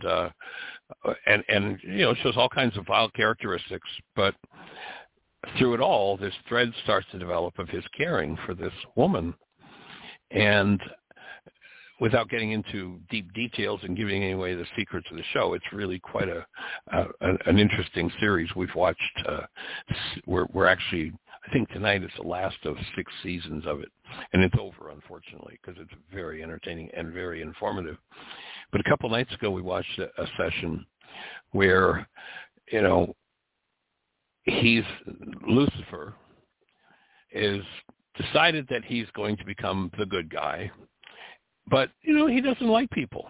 it shows all kinds of vile characteristics. But through it all, this thread starts to develop of his caring for this woman. And without getting into deep details and giving away the secrets of the show, it's really quite an interesting series. We've watched, we're actually, I think tonight is the last of 6 seasons of it. And it's over, unfortunately, because it's very entertaining and very informative. But a couple nights ago, we watched a session where, Lucifer is decided that he's going to become the good guy, but, he doesn't like people.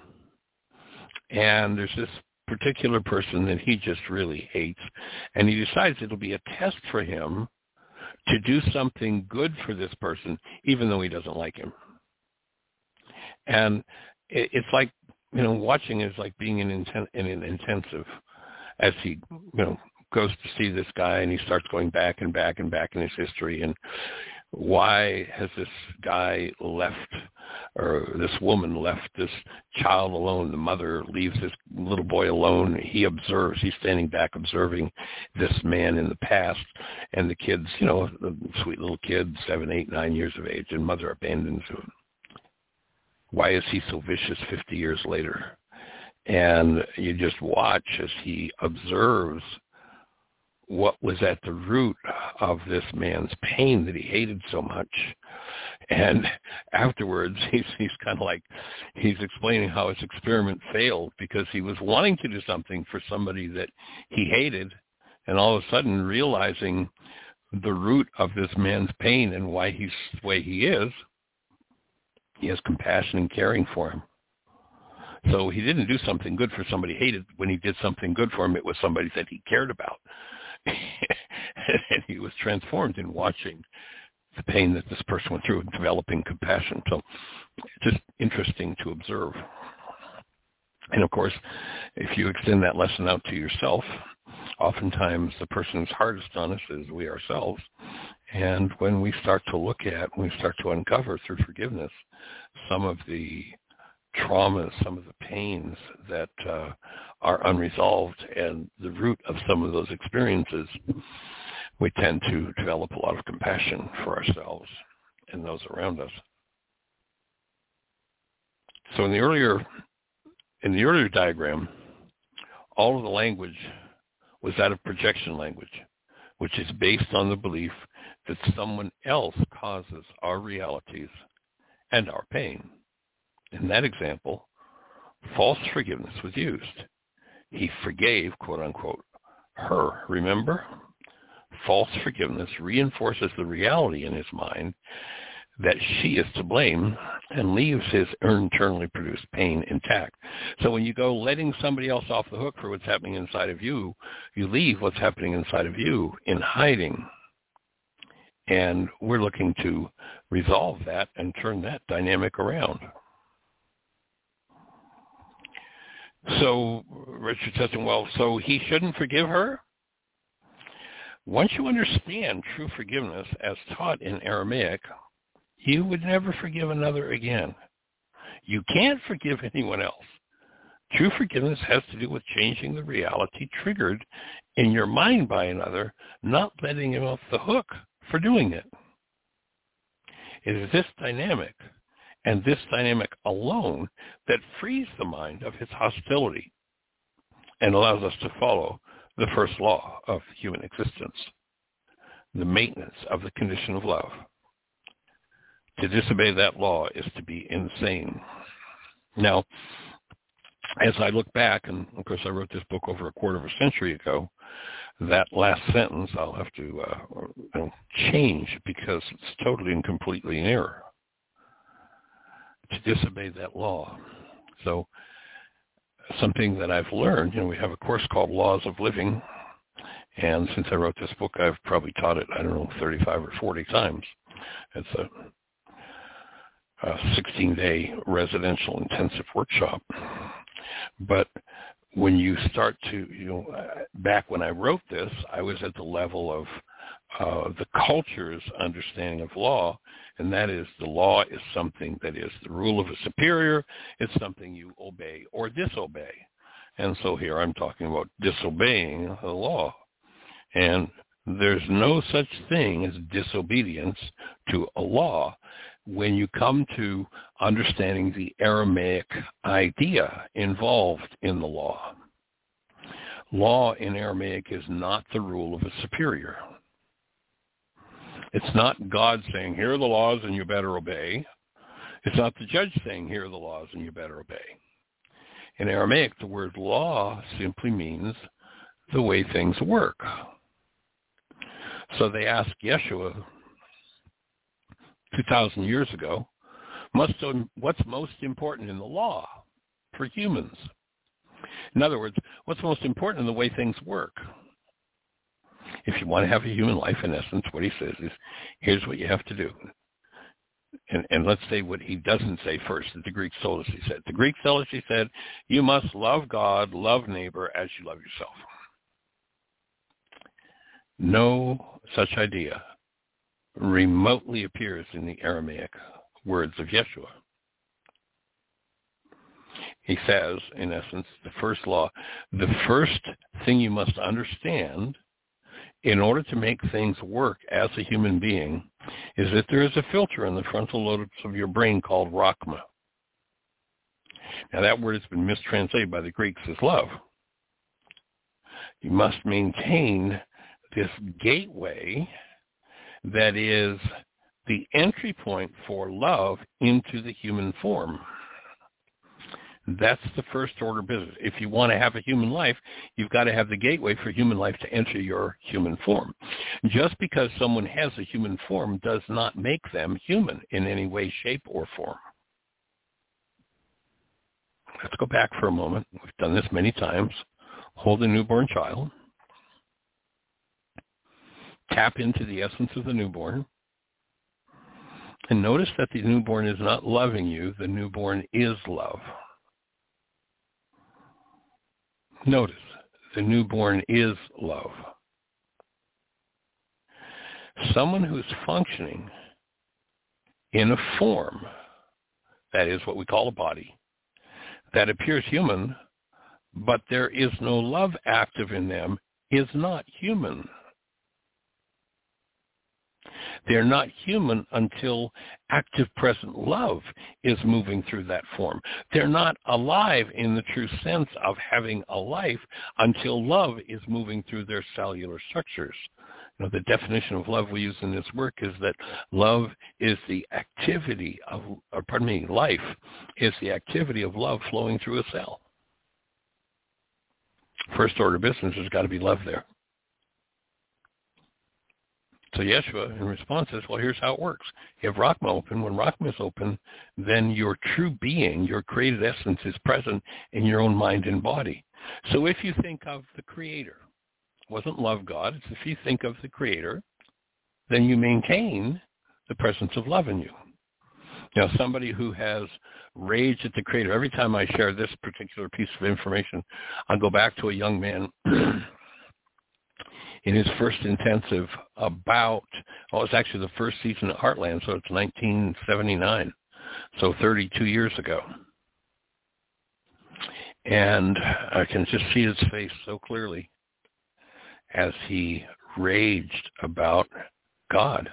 And there's this particular person that he just really hates, and he decides it'll be a test for him to do something good for this person, even though he doesn't like him. And it's like, watching is like being in an intensive, as he, goes to see this guy, and he starts going back and back and back in his history, and why has this guy left, or this woman left this child alone? The mother leaves this little boy alone. He observes, he's standing back observing this man in the past, and the kids, the sweet little kid, 7, 8, 9 years of age, and mother abandons him. Why is he so vicious 50 years later? And you just watch as he observes what was at the root of this man's pain that he hated so much. And afterwards, he's kind of like, he's explaining how his experiment failed because he was wanting to do something for somebody that he hated, and all of a sudden realizing the root of this man's pain and why he's the way he is, he has compassion and caring for him. So he didn't do something good for somebody he hated. When he did something good for him, it was somebody that he cared about. And he was transformed in watching the pain that this person went through and developing compassion. So just interesting to observe. And of course, if you extend that lesson out to yourself, oftentimes the person who's hardest on us is we ourselves. And when we start to look at, when we start to uncover through forgiveness some of the traumas, some of the pains that are unresolved, and the root of some of those experiences, we tend to develop a lot of compassion for ourselves and those around us. So in the earlier diagram, all of the language was that of projection language, which is based on the belief that someone else causes our realities and our pain. In that example, false forgiveness was used. He forgave, quote unquote, her. Remember? False forgiveness reinforces the reality in his mind that she is to blame and leaves his internally produced pain intact. So when you go letting somebody else off the hook for what's happening inside of you, you leave what's happening inside of you in hiding. And we're looking to resolve that and turn that dynamic around. So Richard says, well, so he shouldn't forgive her? Once you understand true forgiveness as taught in Aramaic, you would never forgive another again. You can't forgive anyone else. True forgiveness has to do with changing the reality triggered in your mind by another, not letting him off the hook for doing it. It is this dynamic, and this dynamic alone, that frees the mind of its hostility and allows us to follow the first law of human existence, the maintenance of the condition of love. To disobey that law is to be insane. Now, as I look back, and of course I wrote this book over a quarter of a century ago, that last sentence I'll have to change because it's totally and completely in error. To disobey that law. So something that I've learned, we have a course called Laws of Living, and since I wrote this book, I've probably taught it, 35 or 40 times. It's a 16-day residential intensive workshop. But when you start to, back when I wrote this, I was at the level of the culture's understanding of law, and that is the law is something that is the rule of a superior. It's something you obey or disobey. And so here I'm talking about disobeying the law. And there's no such thing as disobedience to a law when you come to understanding the Aramaic idea involved in the law. Law in Aramaic is not the rule of a superior. It's not God saying, here are the laws and you better obey. It's not the judge saying, here are the laws and you better obey. In Aramaic, the word law simply means the way things work. So they asked Yeshua 2,000 years ago, what's most important in the law for humans? In other words, what's most important in the way things work? If you want to have a human life, in essence, what he says is, here's what you have to do. And let's say what he doesn't say first, that the Greek Solasy said. The Greek Solasy said, you must love God, love neighbor as you love yourself. No such idea remotely appears in the Aramaic words of Yeshua. He says, in essence, the first law, the first thing you must understand in order to make things work as a human being is that there is a filter in the frontal lobes of your brain called Rachma. Now that word has been mistranslated by the Greeks as love. You must maintain this gateway that is the entry point for love into the human form. That's the first order business. If you want to have a human life, you've got to have the gateway for human life to enter your human form. Just because someone has a human form does not make them human in any way, shape, or form. Let's go back for a moment. We've done this many times. Hold a newborn child. Tap into the essence of the newborn. And notice that the newborn is not loving you. The newborn is love. Notice, the newborn is love. Someone who's functioning in a form, that is what we call a body, that appears human, but there is no love active in them, is not human. They're not human until active present love is moving through that form. They're not alive in the true sense of having a life until love is moving through their cellular structures. You know, the definition of love we use in this work is that love is the activity of, life is the activity of love flowing through a cell. First order business, there's got to be love there. So Yeshua, in response, says, well, here's how it works. You have Rachma open. When Rachma is open, then your true being, your created essence, is present in your own mind and body. So if you think of the Creator, it wasn't love God, it's if you think of the Creator, then you maintain the presence of love in you. Now, somebody who has rage at the Creator, every time I share this particular piece of information, I'll go back to a young man in his first intensive it's actually the first season at Heartland, so it's 1979, so 32 years ago. And I can just see his face so clearly as he raged about God.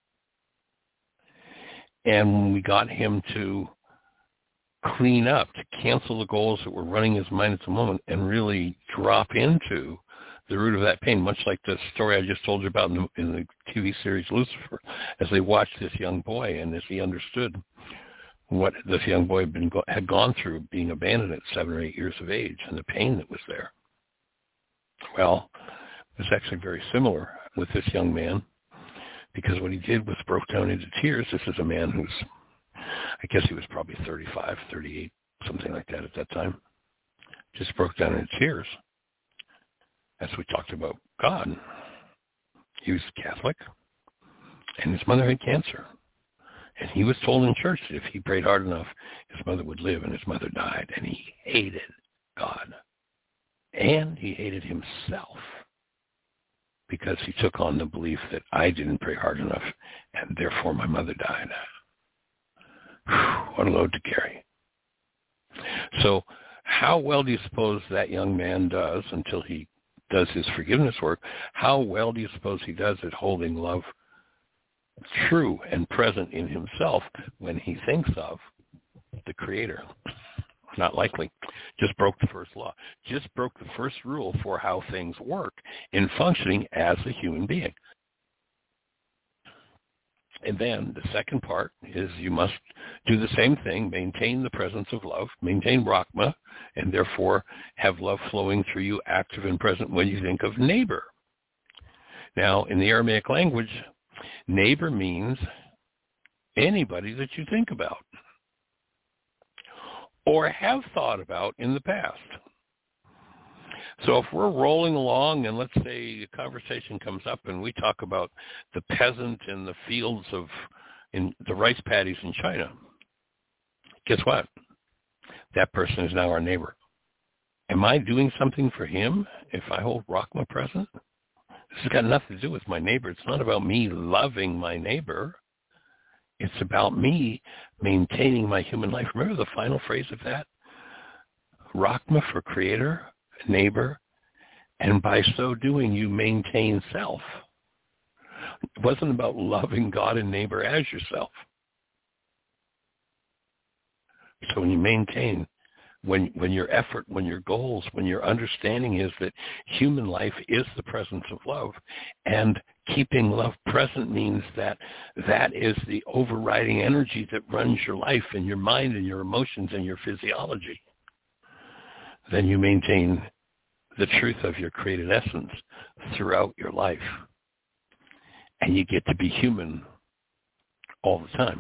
And when we got him to clean up, to cancel the goals that were running his mind at the moment and really drop into the root of that pain, much like the story I just told you about in the TV series Lucifer, as they watched this young boy and as he understood what this young boy had gone through being abandoned at 7 or 8 years of age and the pain that was there. Well, it was actually very similar with this young man, because what he did was broke down into tears. This is a man who's, I guess he was probably 35, 38, something like that at that time. Just broke down into tears. As we talked about God. He was Catholic, and his mother had cancer. And he was told in church that if he prayed hard enough, his mother would live, and his mother died. And he hated God. And he hated himself, because he took on the belief that I didn't pray hard enough, and therefore my mother died. Whew, what a load to carry. So how well do you suppose that young man does until he does his forgiveness work? How well do you suppose he does at holding love true and present in himself when he thinks of the Creator? Not likely. Just broke the first law. Just broke the first rule for how things work in functioning as a human being. And then the second part is you must do the same thing, maintain the presence of love, maintain Rachma, and therefore have love flowing through you active and present when you think of neighbor. Now, in the Aramaic language, neighbor means anybody that you think about or have thought about in the past. So if we're rolling along and let's say a conversation comes up and we talk about the peasant in the fields in the rice paddies in China, guess what? That person is now our neighbor. Am I doing something for him if I hold Rachma present? This has got nothing to do with my neighbor. It's not about me loving my neighbor. It's about me maintaining my human life. Remember the final phrase of that? Rachma for creator, neighbor, and by so doing you maintain self. It wasn't about loving God and neighbor as yourself. So when you maintain, when your effort, when your goals, when your understanding is that human life is the presence of love, and keeping love present means that that is the overriding energy that runs your life and your mind and your emotions and your physiology, then you maintain the truth of your created essence throughout your life. And you get to be human all the time.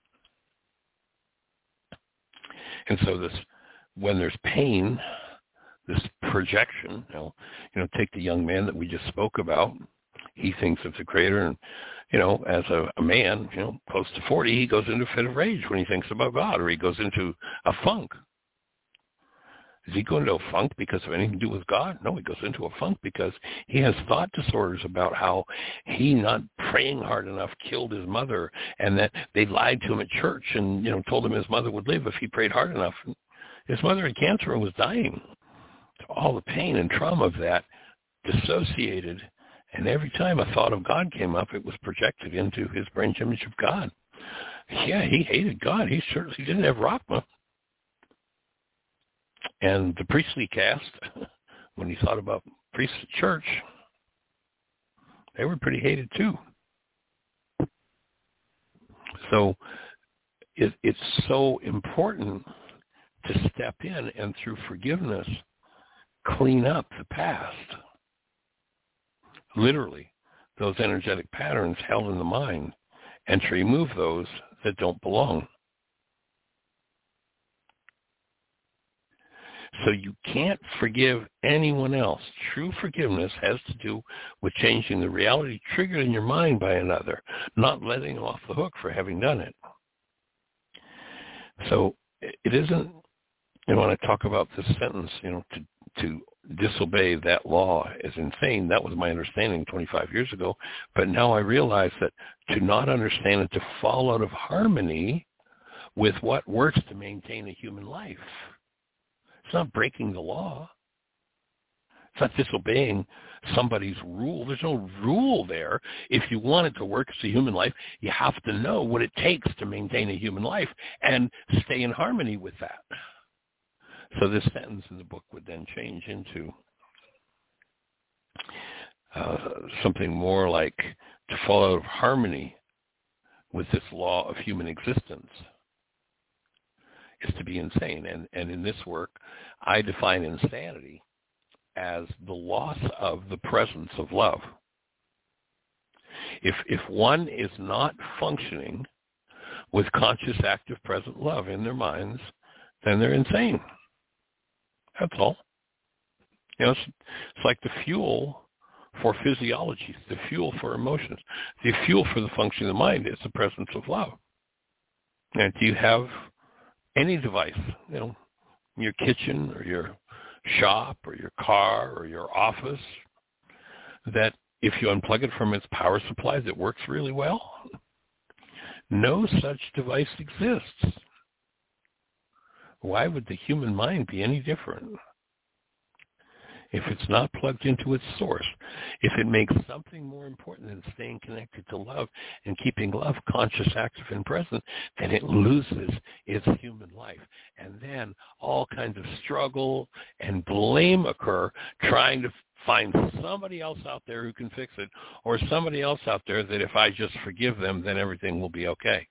And so when there's pain, this projection, take the young man that we just spoke about. He thinks of the creator, and, as a man, close to 40, he goes into a fit of rage when he thinks about God, or he goes into a funk. Does he go into a funk because of anything to do with God? No, he goes into a funk because he has thought disorders about how he, not praying hard enough, killed his mother, and that they lied to him at church and, told him his mother would live if he prayed hard enough. His mother had cancer and was dying. So all the pain and trauma of that dissociated, and every time a thought of God came up, it was projected into his brain image of God. Yeah, he hated God. He certainly didn't have Rachma. And the priestly caste, when he thought about priests at church, they were pretty hated too. So it's so important to step in and through forgiveness, clean up the past. Literally, those energetic patterns held in the mind, and to remove those that don't belong. So you can't forgive anyone else. True forgiveness has to do with changing the reality triggered in your mind by another, not letting off the hook for having done it. So it isn't, when I talk about this sentence, to disobey that law is insane. That was my understanding 25 years ago. But now I realize that to not understand it, to fall out of harmony with what works to maintain a human life. It's not breaking the law. It's not disobeying somebody's rule. There's no rule there. If you want it to work as a human life, you have to know what it takes to maintain a human life and stay in harmony with that. So this sentence in the book would then change into something more like to fall out of harmony with this law of human existence is to be insane. And in this work, I define insanity as the loss of the presence of love. If one is not functioning with conscious, active, present love in their minds, then they're insane. That's all. It's like the fuel for physiology, the fuel for emotions, the fuel for the function of the mind is the presence of love. And do you have any device, your kitchen or your shop or your car or your office, that if you unplug it from its power supply that works really well? No such device exists. Why would the human mind be any different? If it's not plugged into its source, if it makes something more important than staying connected to love and keeping love conscious, active, and present, then it loses its human life. And then all kinds of struggle and blame occur trying to find somebody else out there who can fix it, or somebody else out there that if I just forgive them, then everything will be okay.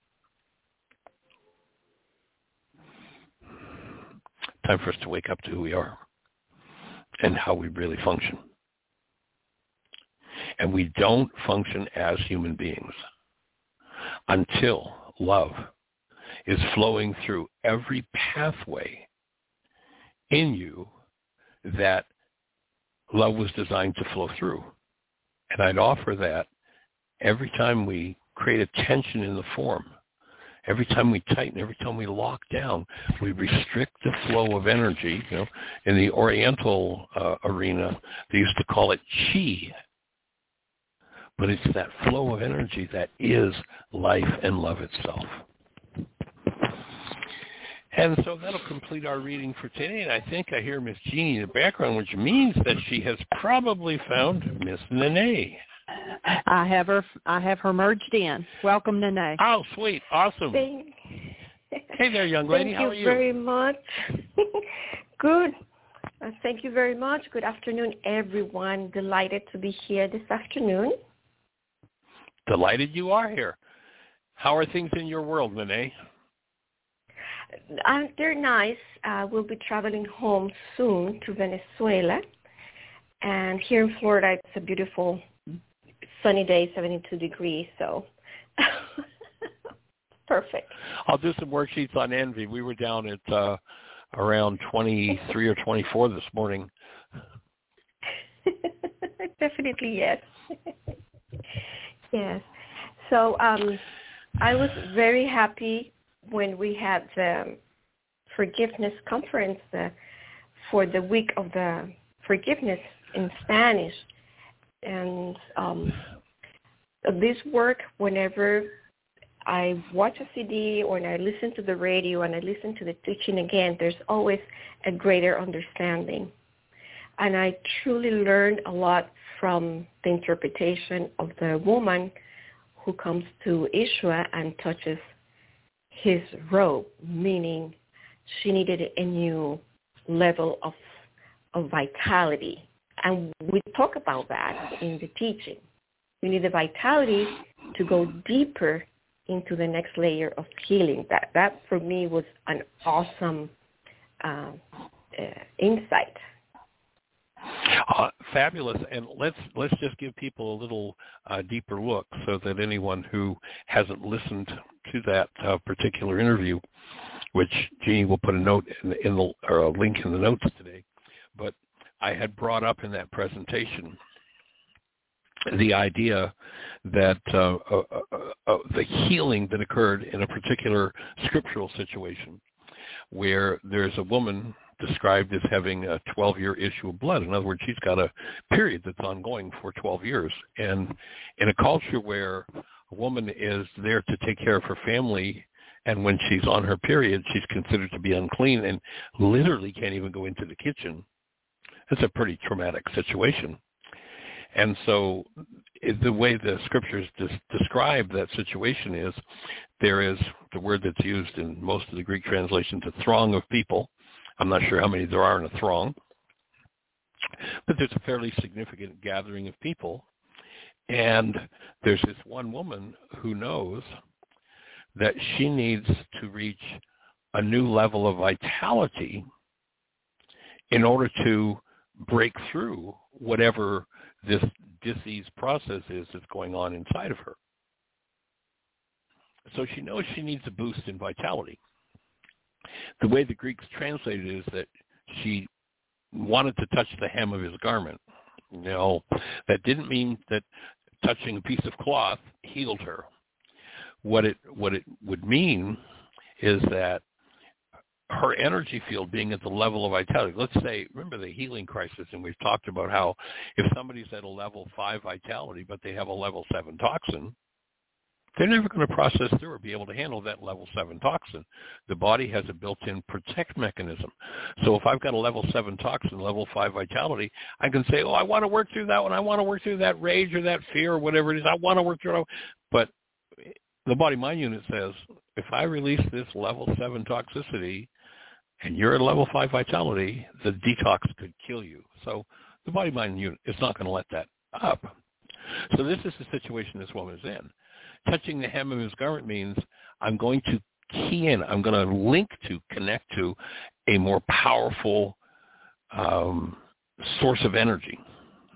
Time for us to wake up to who we are and how we really function. And we don't function as human beings until love is flowing through every pathway in you that love was designed to flow through. And I'd offer that every time we create a tension in the form, every time we tighten, every time we lock down, we restrict the flow of energy. You know, in the Oriental arena, they used to call it chi. But it's that flow of energy that is life and love itself. And so that'll complete our reading for today. And I think I hear Miss Jeannie in the background, which means that she has probably found Miss Nene. I have her merged in. Welcome, Nene. Oh, sweet. Awesome. Hey there, young lady. How are you? Thank you very much. Good. Thank you very much. Good afternoon, everyone. Delighted to be here this afternoon. Delighted you are here. How are things in your world, Nene? They're nice. We'll be traveling home soon to Venezuela. And here in Florida, it's a beautiful sunny day, 72 degrees, so perfect. I'll do some worksheets on envy. We were down at around 23 or 24 this morning. Definitely, yes. Yes. So I was very happy when we had the forgiveness conference for the week of the forgiveness in Spanish. And this work, whenever I watch a CD or when I listen to the radio and I listen to the teaching again, there's always a greater understanding. And I truly learned a lot from the interpretation of the woman who comes to Yeshua and touches his robe, meaning she needed a new level of vitality. And we talk about that in the teaching. You need the vitality to go deeper into the next layer of healing. That for me was an awesome insight. Fabulous. And let's just give people a little deeper look so that anyone who hasn't listened to that particular interview, which Jeannie will put a note or a link in the notes today, but I had brought up in that presentation the idea that the healing that occurred in a particular scriptural situation where there's a woman described as having a 12-year issue of blood. In other words, she's got a period that's ongoing for 12 years. And in a culture where a woman is there to take care of her family, and when she's on her period, she's considered to be unclean and literally can't even go into the kitchen, it's a pretty traumatic situation. And so the way the scriptures describe that situation is there is the word that's used in most of the Greek translations, a throng of people. I'm not sure how many there are in a throng, but there's a fairly significant gathering of people. And there's this one woman who knows that she needs to reach a new level of vitality in order to break through whatever this disease process is that's going on inside of her. So she knows she needs a boost in vitality. The way the Greeks translated it is that she wanted to touch the hem of his garment. Now, that didn't mean that touching a piece of cloth healed her. What it would mean is that her energy field being at the level of vitality. Let's say, remember the healing crisis, and we've talked about how if somebody's at a level 5 vitality, but they have a level 7 toxin, they're never going to process through or be able to handle that level 7 toxin. The body has a built-in protect mechanism. So if I've got a level 7 toxin, level 5 vitality, I can say, I want to work through that one. I want to work through that rage or that fear or whatever it is. I want to work through it. But the body-mind unit says, if I release this level 7 toxicity and you're at level 5 vitality, the detox could kill you. So the body-mind unit is not going to let that up. So this is the situation this woman is in. Touching the hem of his garment means I'm going to key in. I'm going to link to, connect to a more powerful source of energy.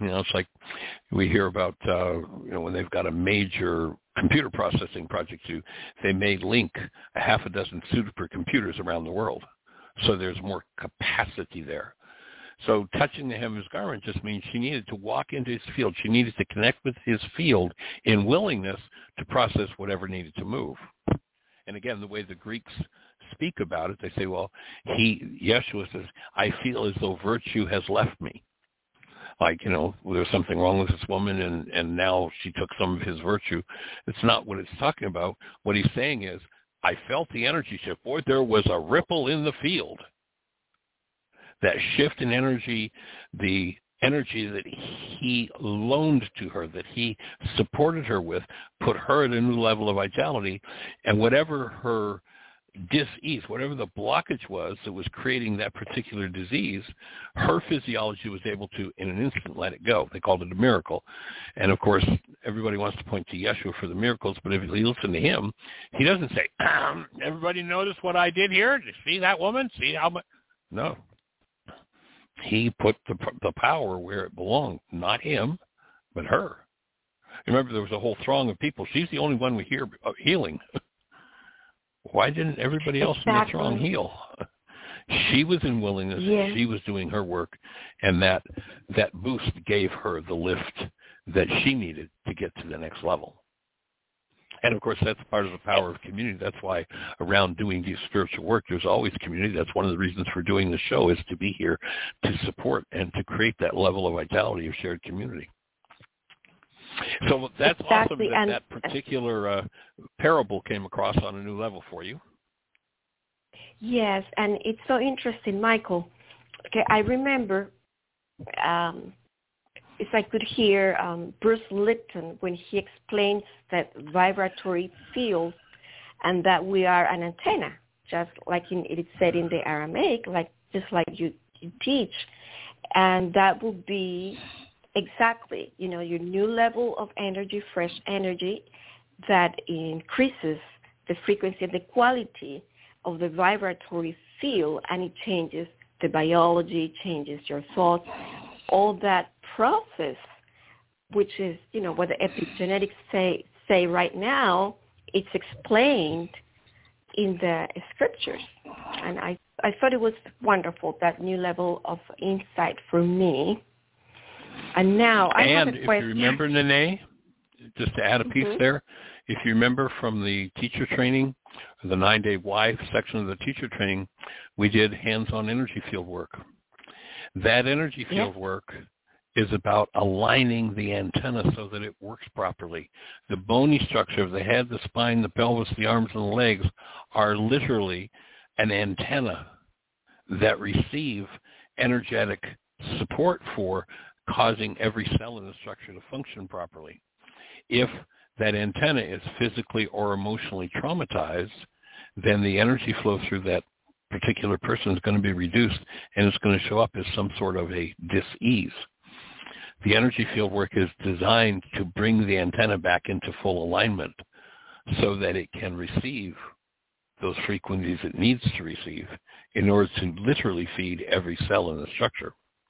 It's like we hear about, when they've got a major computer processing project, they may link a half a dozen supercomputers around the world. So there's more capacity there. So touching the hem of his garment just means she needed to walk into his field. She needed to connect with his field in willingness to process whatever needed to move. And again, the way the Greeks speak about it, they say, well, Yeshua says, I feel as though virtue has left me. Like, there's something wrong with this woman, and now she took some of his virtue. It's not what it's talking about. What he's saying is, I felt the energy shift. Boy, there was a ripple in the field. That shift in energy, the energy that he loaned to her, that he supported her with, put her at a new level of vitality, and whatever her dis-ease, whatever the blockage was that was creating that particular disease, her physiology was able to, in an instant, let it go. They called it a miracle. And, of course, everybody wants to point to Yeshua for the miracles, but if you listen to him, he doesn't say, everybody notice what I did here? Did you see that woman? See how much? No. He put the power where it belonged, not him, but her. Remember, there was a whole throng of people. She's the only one we hear healing. Why didn't everybody else in the throng heal? She was in willingness. Yeah. She was doing her work, and that boost gave her the lift that she needed to get to the next level. And, of course, that's part of the power of community. That's why around doing these spiritual work, there's always community. That's one of the reasons for doing the show, is to be here to support and to create that level of vitality of shared community. So that's awesome that particular parable came across on a new level for you. Yes, and it's so interesting, Michael. Okay, I remember if I could hear Bruce Lipton when he explains that vibratory field and that we are an antenna, just like it said in the Aramaic, just like you teach. And that would be exactly, your new level of energy, fresh energy that increases the frequency and the quality of the vibratory field, and it changes the biology, changes your thoughts, all that process, which is, what the epigenetics say right now, it's explained in the scriptures. And I thought it was wonderful, that new level of insight for me. And now I have a question. And if you remember, Nene, just to add a piece there, if you remember from the teacher training, the 9-day why section of the teacher training, we did hands-on energy field work. That energy field work is about aligning the antenna so that it works properly. The bony structure of the head, the spine, the pelvis, the arms, and the legs are literally an antenna that receive energetic support for causing every cell in the structure to function properly. If that antenna is physically or emotionally traumatized, then the energy flow through that particular person is going to be reduced, and it's going to show up as some sort of a dis-ease. The energy field work is designed to bring the antenna back into full alignment so that it can receive those frequencies it needs to receive in order to literally feed every cell in the structure.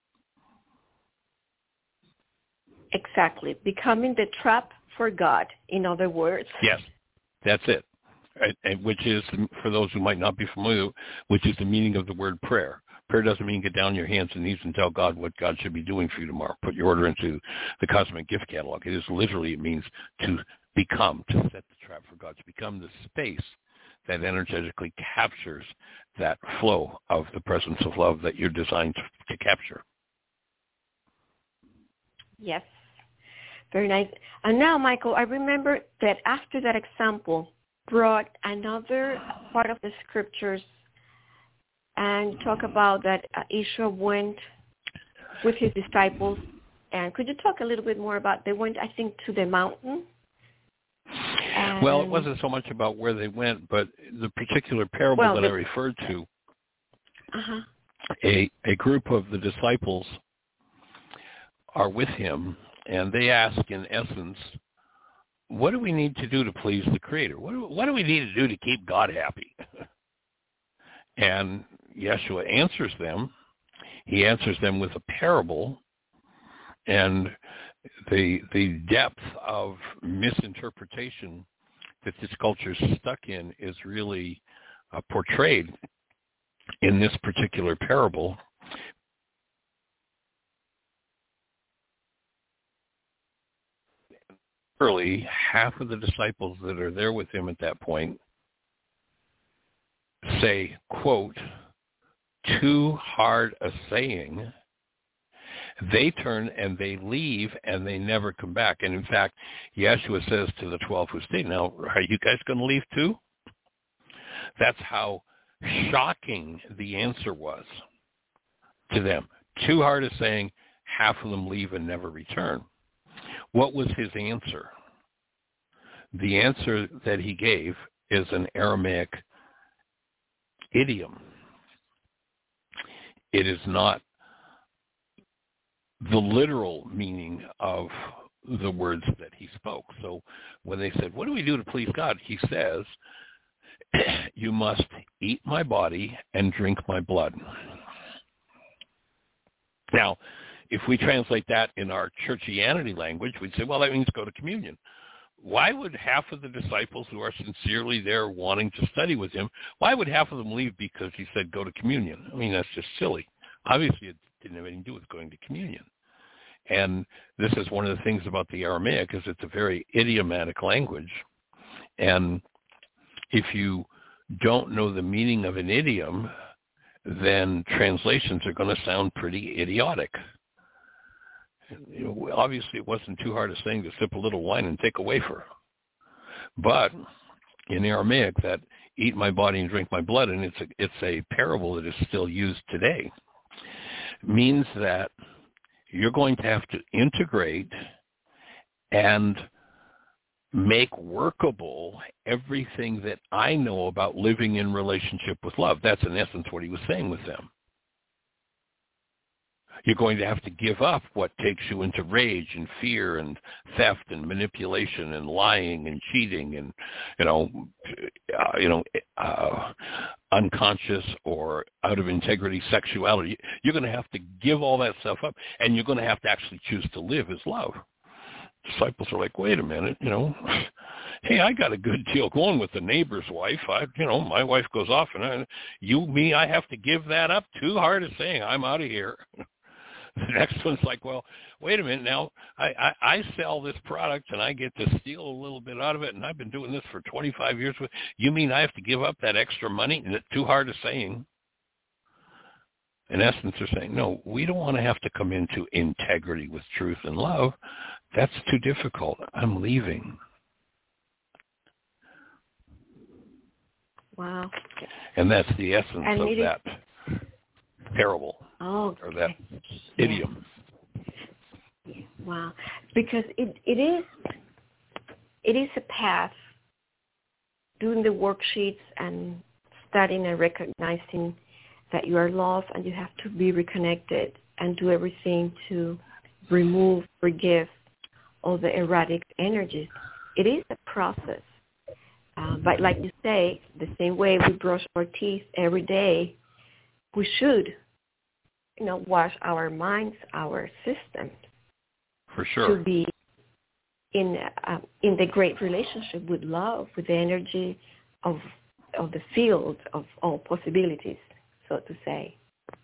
Exactly. Becoming the trap for God, in other words. Yes, that's it. Which is, for those who might not be familiar, which is the meaning of the word prayer. Prayer doesn't mean get down on your hands and knees and tell God what God should be doing for you tomorrow. Put your order into the cosmic gift catalog. It is literally, it means to become, to set the trap for God, to become the space that energetically captures that flow of the presence of love that you're designed to capture. Yes. Very nice. And now, Michael, I remember that after that example, brought another part of the scriptures and talk about that Yeshua went with his disciples. And could you talk a little bit more about, they went, I think, to the mountain? Well, it wasn't so much about where they went, but the particular parable that I referred to, a group of the disciples are with him, and they ask, in essence, what do we need to do to please the Creator? What do we need to do to keep God happy? And Yeshua answers them. He answers them with a parable And the depth of misinterpretation that this culture is stuck in is really portrayed in this particular parable. Early, half of the disciples that are there with him at that point say, quote, too hard a saying. They turn and they leave and they never come back. And in fact, Yeshua says to the 12 who stayed, now, are you guys going to leave too? That's how shocking the answer was to them. Too hard a saying, half of them leave and never return. What was his answer? The answer that he gave is an Aramaic idiom. It is not the literal meaning of the words that he spoke. So when they said, what do we do to please God? He says, you must eat my body and drink my blood. Now, if we translate that in our churchianity language, we'd say, well, that means go to communion. Why would half of the disciples who are sincerely there wanting to study with him, why would half of them leave because he said go to communion? I mean, that's just silly. Obviously, it didn't have anything to do with going to communion. And this is one of the things about the Aramaic is it's a very idiomatic language. And if you don't know the meaning of an idiom, then translations are going to sound pretty idiotic. You know, obviously, it wasn't too hard a saying to sip a little wine and take a wafer. But in Aramaic, that eat my body and drink my blood, and it's a parable that is still used today, means that you're going to have to integrate and make workable everything that I know about living in relationship with love. That's in essence what he was saying with them. You're going to have to give up what takes you into rage and fear and theft and manipulation and lying and cheating and, unconscious or out of integrity sexuality. You're going to have to give all that stuff up, and you're going to have to actually choose to live as love. Disciples are like, wait a minute, hey, I got a good deal going with the neighbor's wife. My wife goes off, and I have to give that up. Too hard a saying. I'm out of here. The next one's like, well, wait a minute now. I sell this product, and I get to steal a little bit out of it, and I've been doing this for 25 years. You mean I have to give up that extra money? And it's too hard a saying. In essence, they're saying, no, we don't want to have to come into integrity with truth and love. That's too difficult. I'm leaving. Wow. And that's the essence of that parable. Oh, or that idiom. Wow. Because it is a path, doing the worksheets and studying and recognizing that you are lost and you have to be reconnected and do everything to remove, forgive all the erratic energies. It is a process. But like you say, the same way we brush our teeth every day, we should wash our minds, our systems. For sure. To be in the great relationship with love, with the energy of the field of all possibilities, so to say.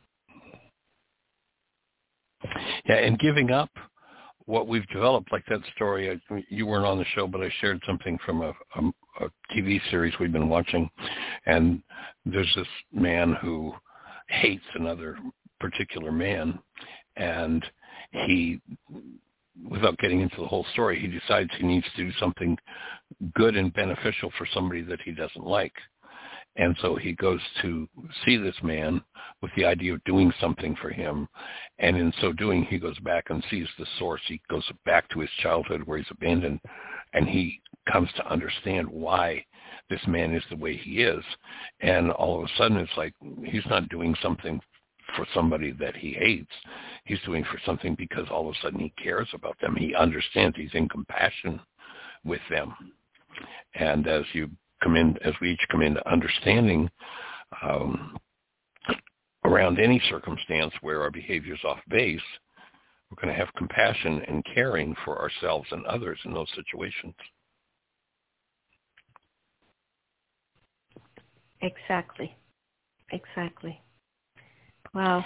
Yeah, and giving up what we've developed, like that story, you weren't on the show, but I shared something from a TV series we've been watching, and there's this man who hates another particular man, and he, without getting into the whole story, he decides he needs to do something good and beneficial for somebody that he doesn't like. And so he goes to see this man with the idea of doing something for him. And in so doing, he goes back and sees the source. He goes back to his childhood where he's abandoned, and he comes to understand why this man is the way he is. And all of a sudden, it's like he's not doing something for somebody that he hates. He's doing for something because all of a sudden he cares about them. He understands. He's in compassion with them. And as we each come into understanding around any circumstance where our behavior is off base, We're going to have compassion and caring for ourselves and others in those situations. Exactly. Wow.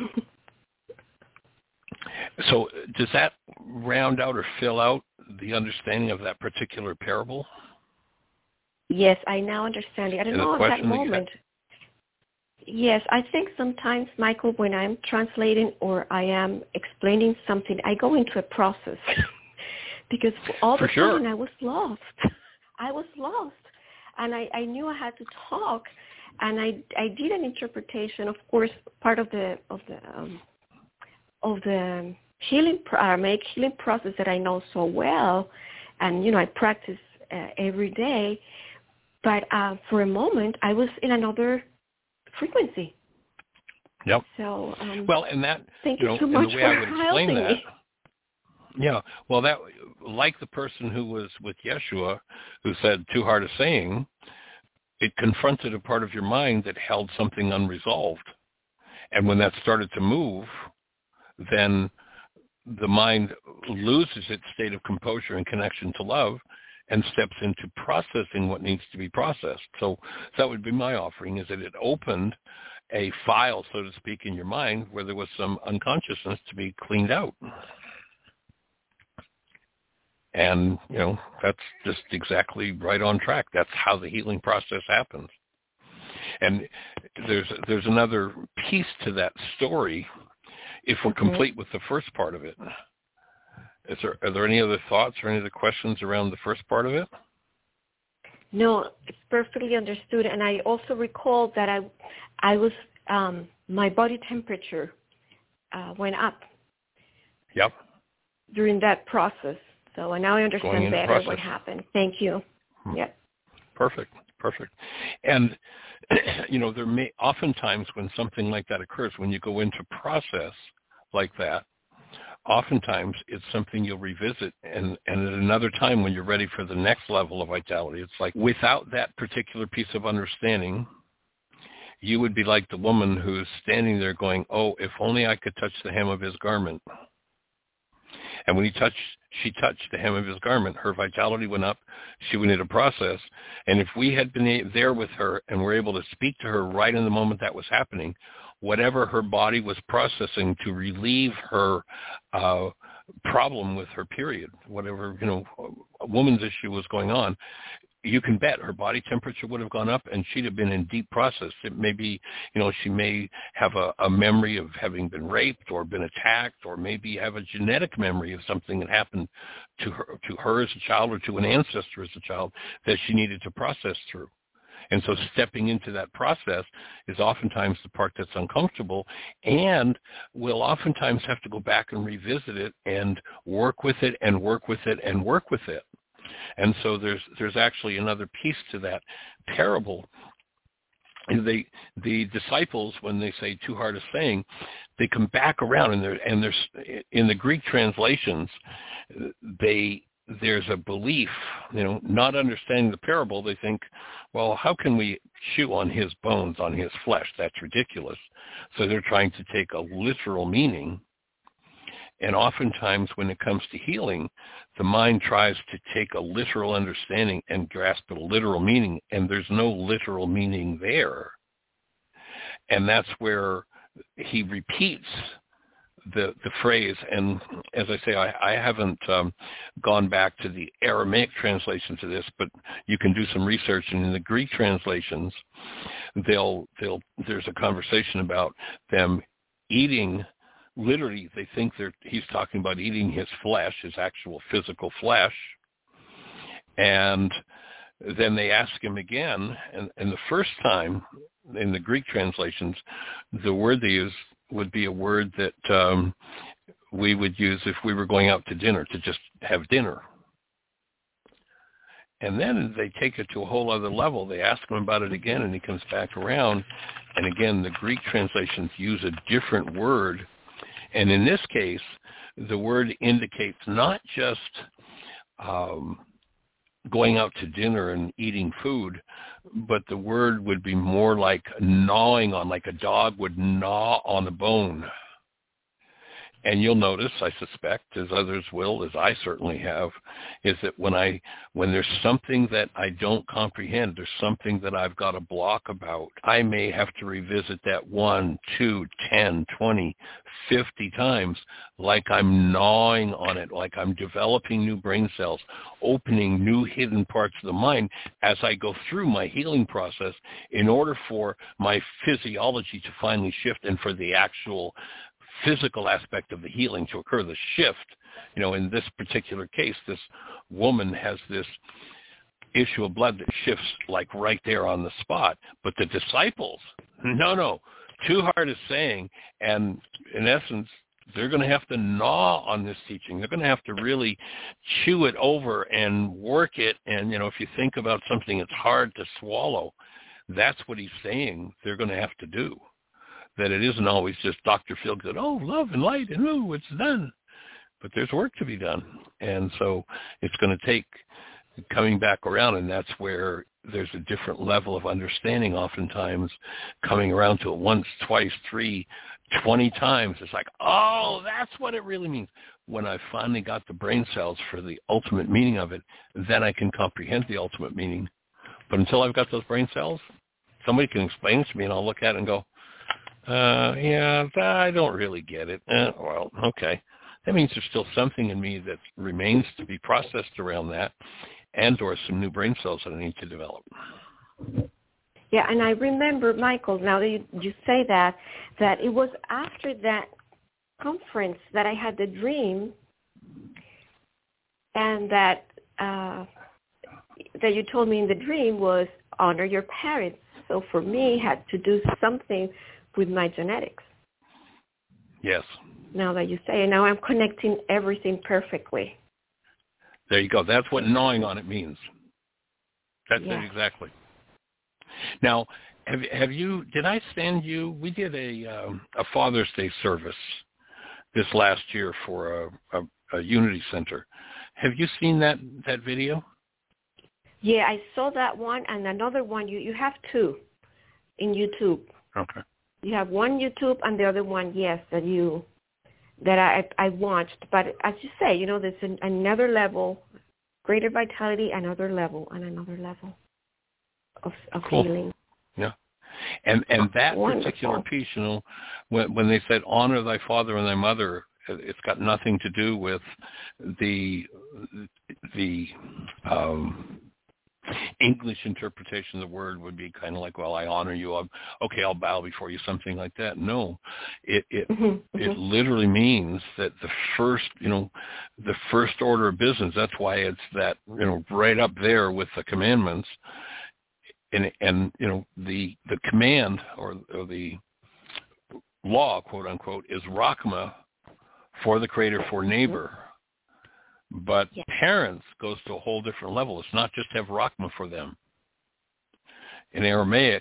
So does that round out or fill out the understanding of that particular parable? Yes, I now understand it. I don't know at that moment. Yes, I think sometimes, Michael, when I'm translating or I am explaining something, I go into a process because all the time I was lost. And I knew I had to talk, and I did an interpretation. Of course, part of the healing process that I know so well, and I practice every day. But for a moment, I was in another frequency. Yep. So and that thank you so much the way for I would explain helping that. me. Yeah. Well, that, like the person who was with Yeshua, who said too hard a saying, it confronted a part of your mind that held something unresolved, and when that started to move, then the mind loses its state of composure and connection to love and steps into processing what needs to be processed. So that would be my offering, is that it opened a file, so to speak, in your mind where there was some unconsciousness to be cleaned out. And, that's just exactly right on track. That's how the healing process happens. And there's another piece to that story if we're complete with the first part of it. Are there any other thoughts or any other questions around the first part of it? No, it's perfectly understood. And I also recall that I was my body temperature went up. Yep. During that process. So now I understand better what happened. Thank you. Yep. Perfect. And, there may oftentimes when something like that occurs, when you go into process like that, oftentimes it's something you'll revisit and at another time when you're ready for the next level of vitality. It's like without that particular piece of understanding, you would be like the woman who's standing there going, oh, if only I could touch the hem of his garment. And when she touched the hem of his garment, her vitality went up, she went into process. And if we had been there with her and were able to speak to her right in the moment that was happening, whatever her body was processing to relieve her problem with her period, whatever, a woman's issue was going on, you can bet her body temperature would have gone up and she'd have been in deep process. It may be, she may have a memory of having been raped or been attacked, or maybe have a genetic memory of something that happened to her as a child or to an ancestor as a child that she needed to process through. And so stepping into that process is oftentimes the part that's uncomfortable, and we'll oftentimes have to go back and revisit it and work with it and work with it and work with it. And so there's actually another piece to that parable. The disciples, when they say too hard a saying, they come back around and there's in the Greek translations, there's a belief, not understanding the parable, they think, well, how can we chew on his bones, on his flesh? That's ridiculous. So they're trying to take a literal meaning. And oftentimes when it comes to healing, the mind tries to take a literal understanding and grasp a literal meaning, and there's no literal meaning there. And that's where he repeats the phrase. And as I say, I haven't gone back to the Aramaic translations of this, but you can do some research. And in the Greek translations, there's a conversation about them eating. Literally, they think he's talking about eating his flesh, his actual physical flesh. And then they ask him again, and the first time in the Greek translations, the word they use would be a word that we would use if we were going out to dinner, to just have dinner. And then they take it to a whole other level. They ask him about it again, and he comes back around. And again, the Greek translations use a different word. And in this case, the word indicates not just going out to dinner and eating food, but the word would be more like gnawing on, like a dog would gnaw on a bone. And you'll notice, I suspect, as others will, as I certainly have, is that when there's something that I don't comprehend, there's something that I've got a block about, I may have to revisit that 1, 2, 10, 20, 50 times, like I'm gnawing on it, like I'm developing new brain cells, opening new hidden parts of the mind as I go through my healing process in order for my physiology to finally shift and for the actual physical aspect of the healing to occur, the shift. In this particular case, this woman has this issue of blood that shifts like right there on the spot. But the disciples, no, too hard is saying, and in essence, they're going to have to gnaw on this teaching. They're going to have to really chew it over and work it. And, if you think about something that's hard to swallow, that's what he's saying they're going to have to do. That it isn't always just Dr. Feelgood, love and light, and it's done. But there's work to be done. And so it's going to take coming back around, and that's where there's a different level of understanding oftentimes coming around to it once, twice, 3, 20 times. It's like, that's what it really means. When I finally got the brain cells for the ultimate meaning of it, then I can comprehend the ultimate meaning. But until I've got those brain cells, somebody can explain it to me, and I'll look at it and go, I don't really get it. Well, okay. That means there's still something in me that remains to be processed around that, and or some new brain cells that I need to develop. Yeah, and I remember, Michael, now that you say that it was after that conference that I had the dream, and that you told me in the dream was honor your parents. So for me, had to do something with my genetics. Yes. Now that you say it, now I'm connecting everything perfectly. There you go. That's what gnawing on it means. That's it exactly. Now, have you? Did I send you? We did a Father's Day service this last year for a Unity Center. Have you seen that video? Yeah, I saw that one and another one. You have 2 in YouTube. Okay. You have one YouTube and the other one, yes, that I watched. But as you say, there's another level, greater vitality, another level, and another level of healing. Yeah. And that Wonderful. Particular piece, when they said honor thy father and thy mother, it's got nothing to do with the English interpretation of the word would be kind of like, well, I honor you. I'll bow before you, something like that. No, it literally means that the first order of business. That's why it's that right up there with the commandments, and the command or the law, quote unquote, is Rachma, for the Creator, for neighbor. But parents goes to a whole different level. It's not just have Rachma for them. In Aramaic,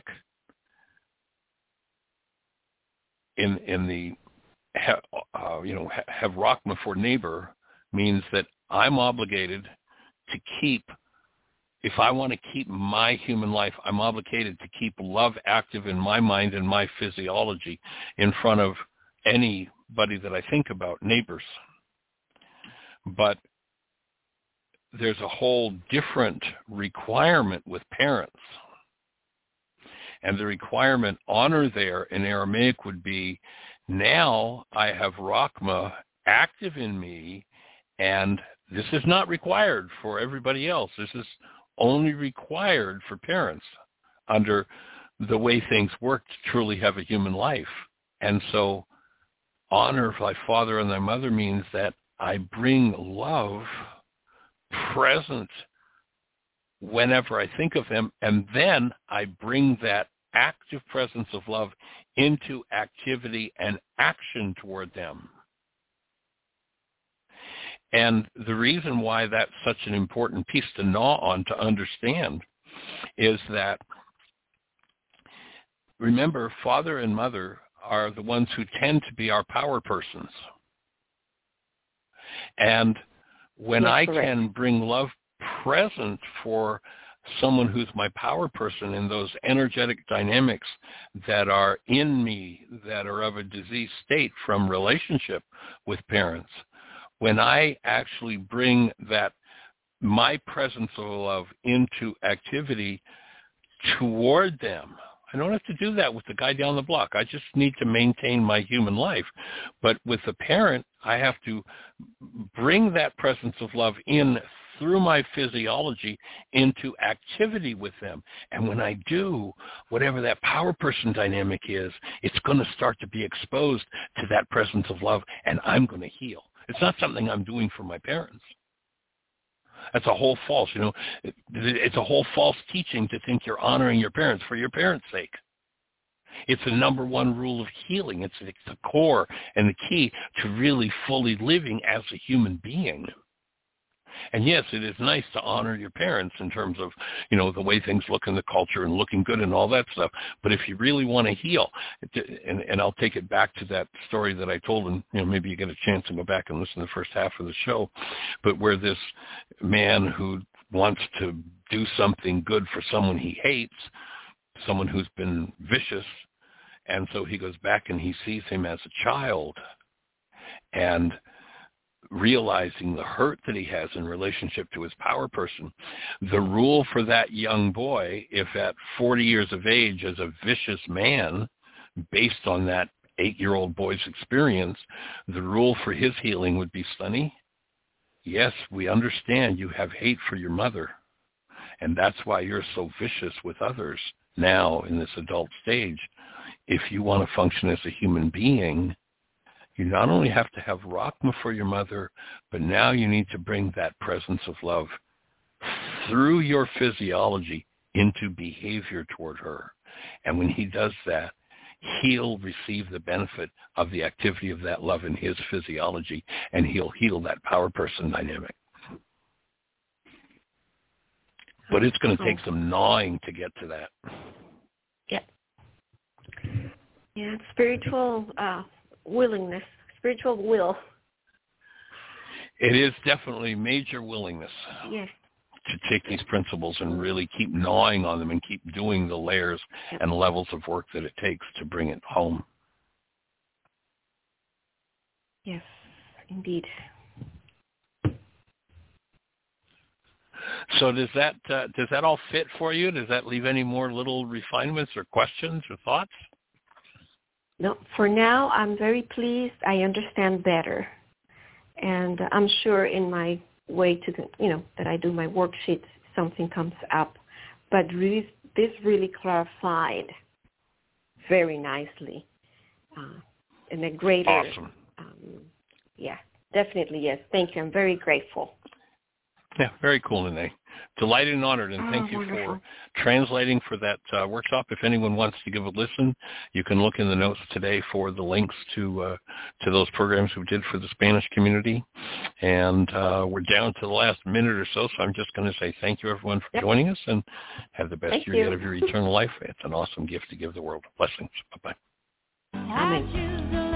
in the have Rachma for neighbor means that I'm obligated to keep. If I want to keep my human life, I'm obligated to keep love active in my mind and my physiology in front of anybody that I think about, neighbors. But there's a whole different requirement with parents. And the requirement honor there in Aramaic would be, now I have Rachma active in me, and this is not required for everybody else. This is only required for parents under the way things work to truly have a human life. And so honor thy father and thy mother means that I bring love present whenever I think of them, and then I bring that active presence of love into activity and action toward them. And the reason why that's such an important piece to gnaw on, to understand, is that, remember, father and mother are the ones who tend to be our power persons. And when I can bring love present for someone who's my power person in those energetic dynamics that are in me that are of a diseased state from relationship with parents, when I actually bring that my presence of love into activity toward them, I don't have to do that with the guy down the block. I just need to maintain my human life. But with the parent, I have to bring that presence of love in through my physiology into activity with them. And when I do, whatever that power person dynamic is, it's going to start to be exposed to that presence of love, and I'm going to heal. It's not something I'm doing for my parents. That's a whole false, it's a whole false teaching to think you're honoring your parents for your parents' sake. It's the number one rule of healing. It's the core and the key to really fully living as a human being. And yes, it is nice to honor your parents in terms of, the way things look in the culture and looking good and all that stuff. But if you really want to heal, and I'll take it back to that story that I told, and maybe you get a chance to go back and listen to the first half of the show, but where this man who wants to do something good for someone he hates, someone who's been vicious, and so he goes back and he sees him as a child, and realizing the hurt that he has in relationship to his power person, the rule for that young boy, if at 40 years of age as a vicious man, based on that 8-year-old boy's experience, the rule for his healing would be, Sonny, yes, we understand you have hate for your mother, and that's why you're so vicious with others now in this adult stage. If you want to function as a human being, you not only have to have Rachma for your mother, but now you need to bring that presence of love through your physiology into behavior toward her. And when he does that, he'll receive the benefit of the activity of that love in his physiology, and he'll heal that power person dynamic. But it's going to take some gnawing to get to that. Yeah, spiritual willingness, spiritual will. It is definitely major willingness. Yes. To take these principles and really keep gnawing on them and keep doing the layers and levels of work that it takes to bring it home. Yes, indeed. So does that all fit for you? Does that leave any more little refinements or questions or thoughts? No, for now, I'm very pleased. I understand better. And I'm sure in my way to, that I do my worksheets, something comes up. But this really clarified very nicely in a greater... Awesome. Yeah, definitely, yes. Thank you. I'm very grateful. Yeah, very cool, Nene. Delighted and honored, and thank you wonderful. for translating for that workshop. If anyone wants to give a listen, you can look in the notes today for the links to those programs we did for the Spanish community. And we're down to the last minute or so I'm just going to say thank you, everyone, for joining us, and have the best year yet of your eternal life. It's an awesome gift to give the world. Blessings. Bye-bye. Amen.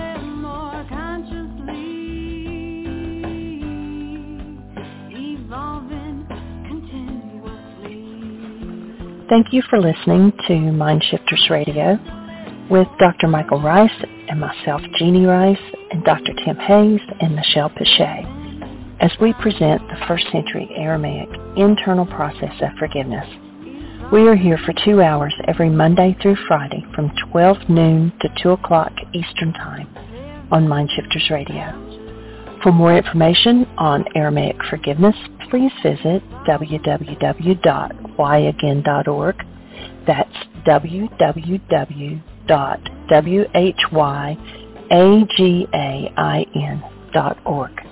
Thank you for listening to Mindshifters Radio with Dr. Michael Rice and myself, Jeannie Rice, and Dr. Tim Hayes and Michelle Pichet, as we present the first century Aramaic internal process of forgiveness. We are here for 2 hours every Monday through Friday from 12 noon to 2 o'clock Eastern Time on Mindshifters Radio. For more information on Aramaic forgiveness, please visit www.whyagain.org. That's www.whyagain.org.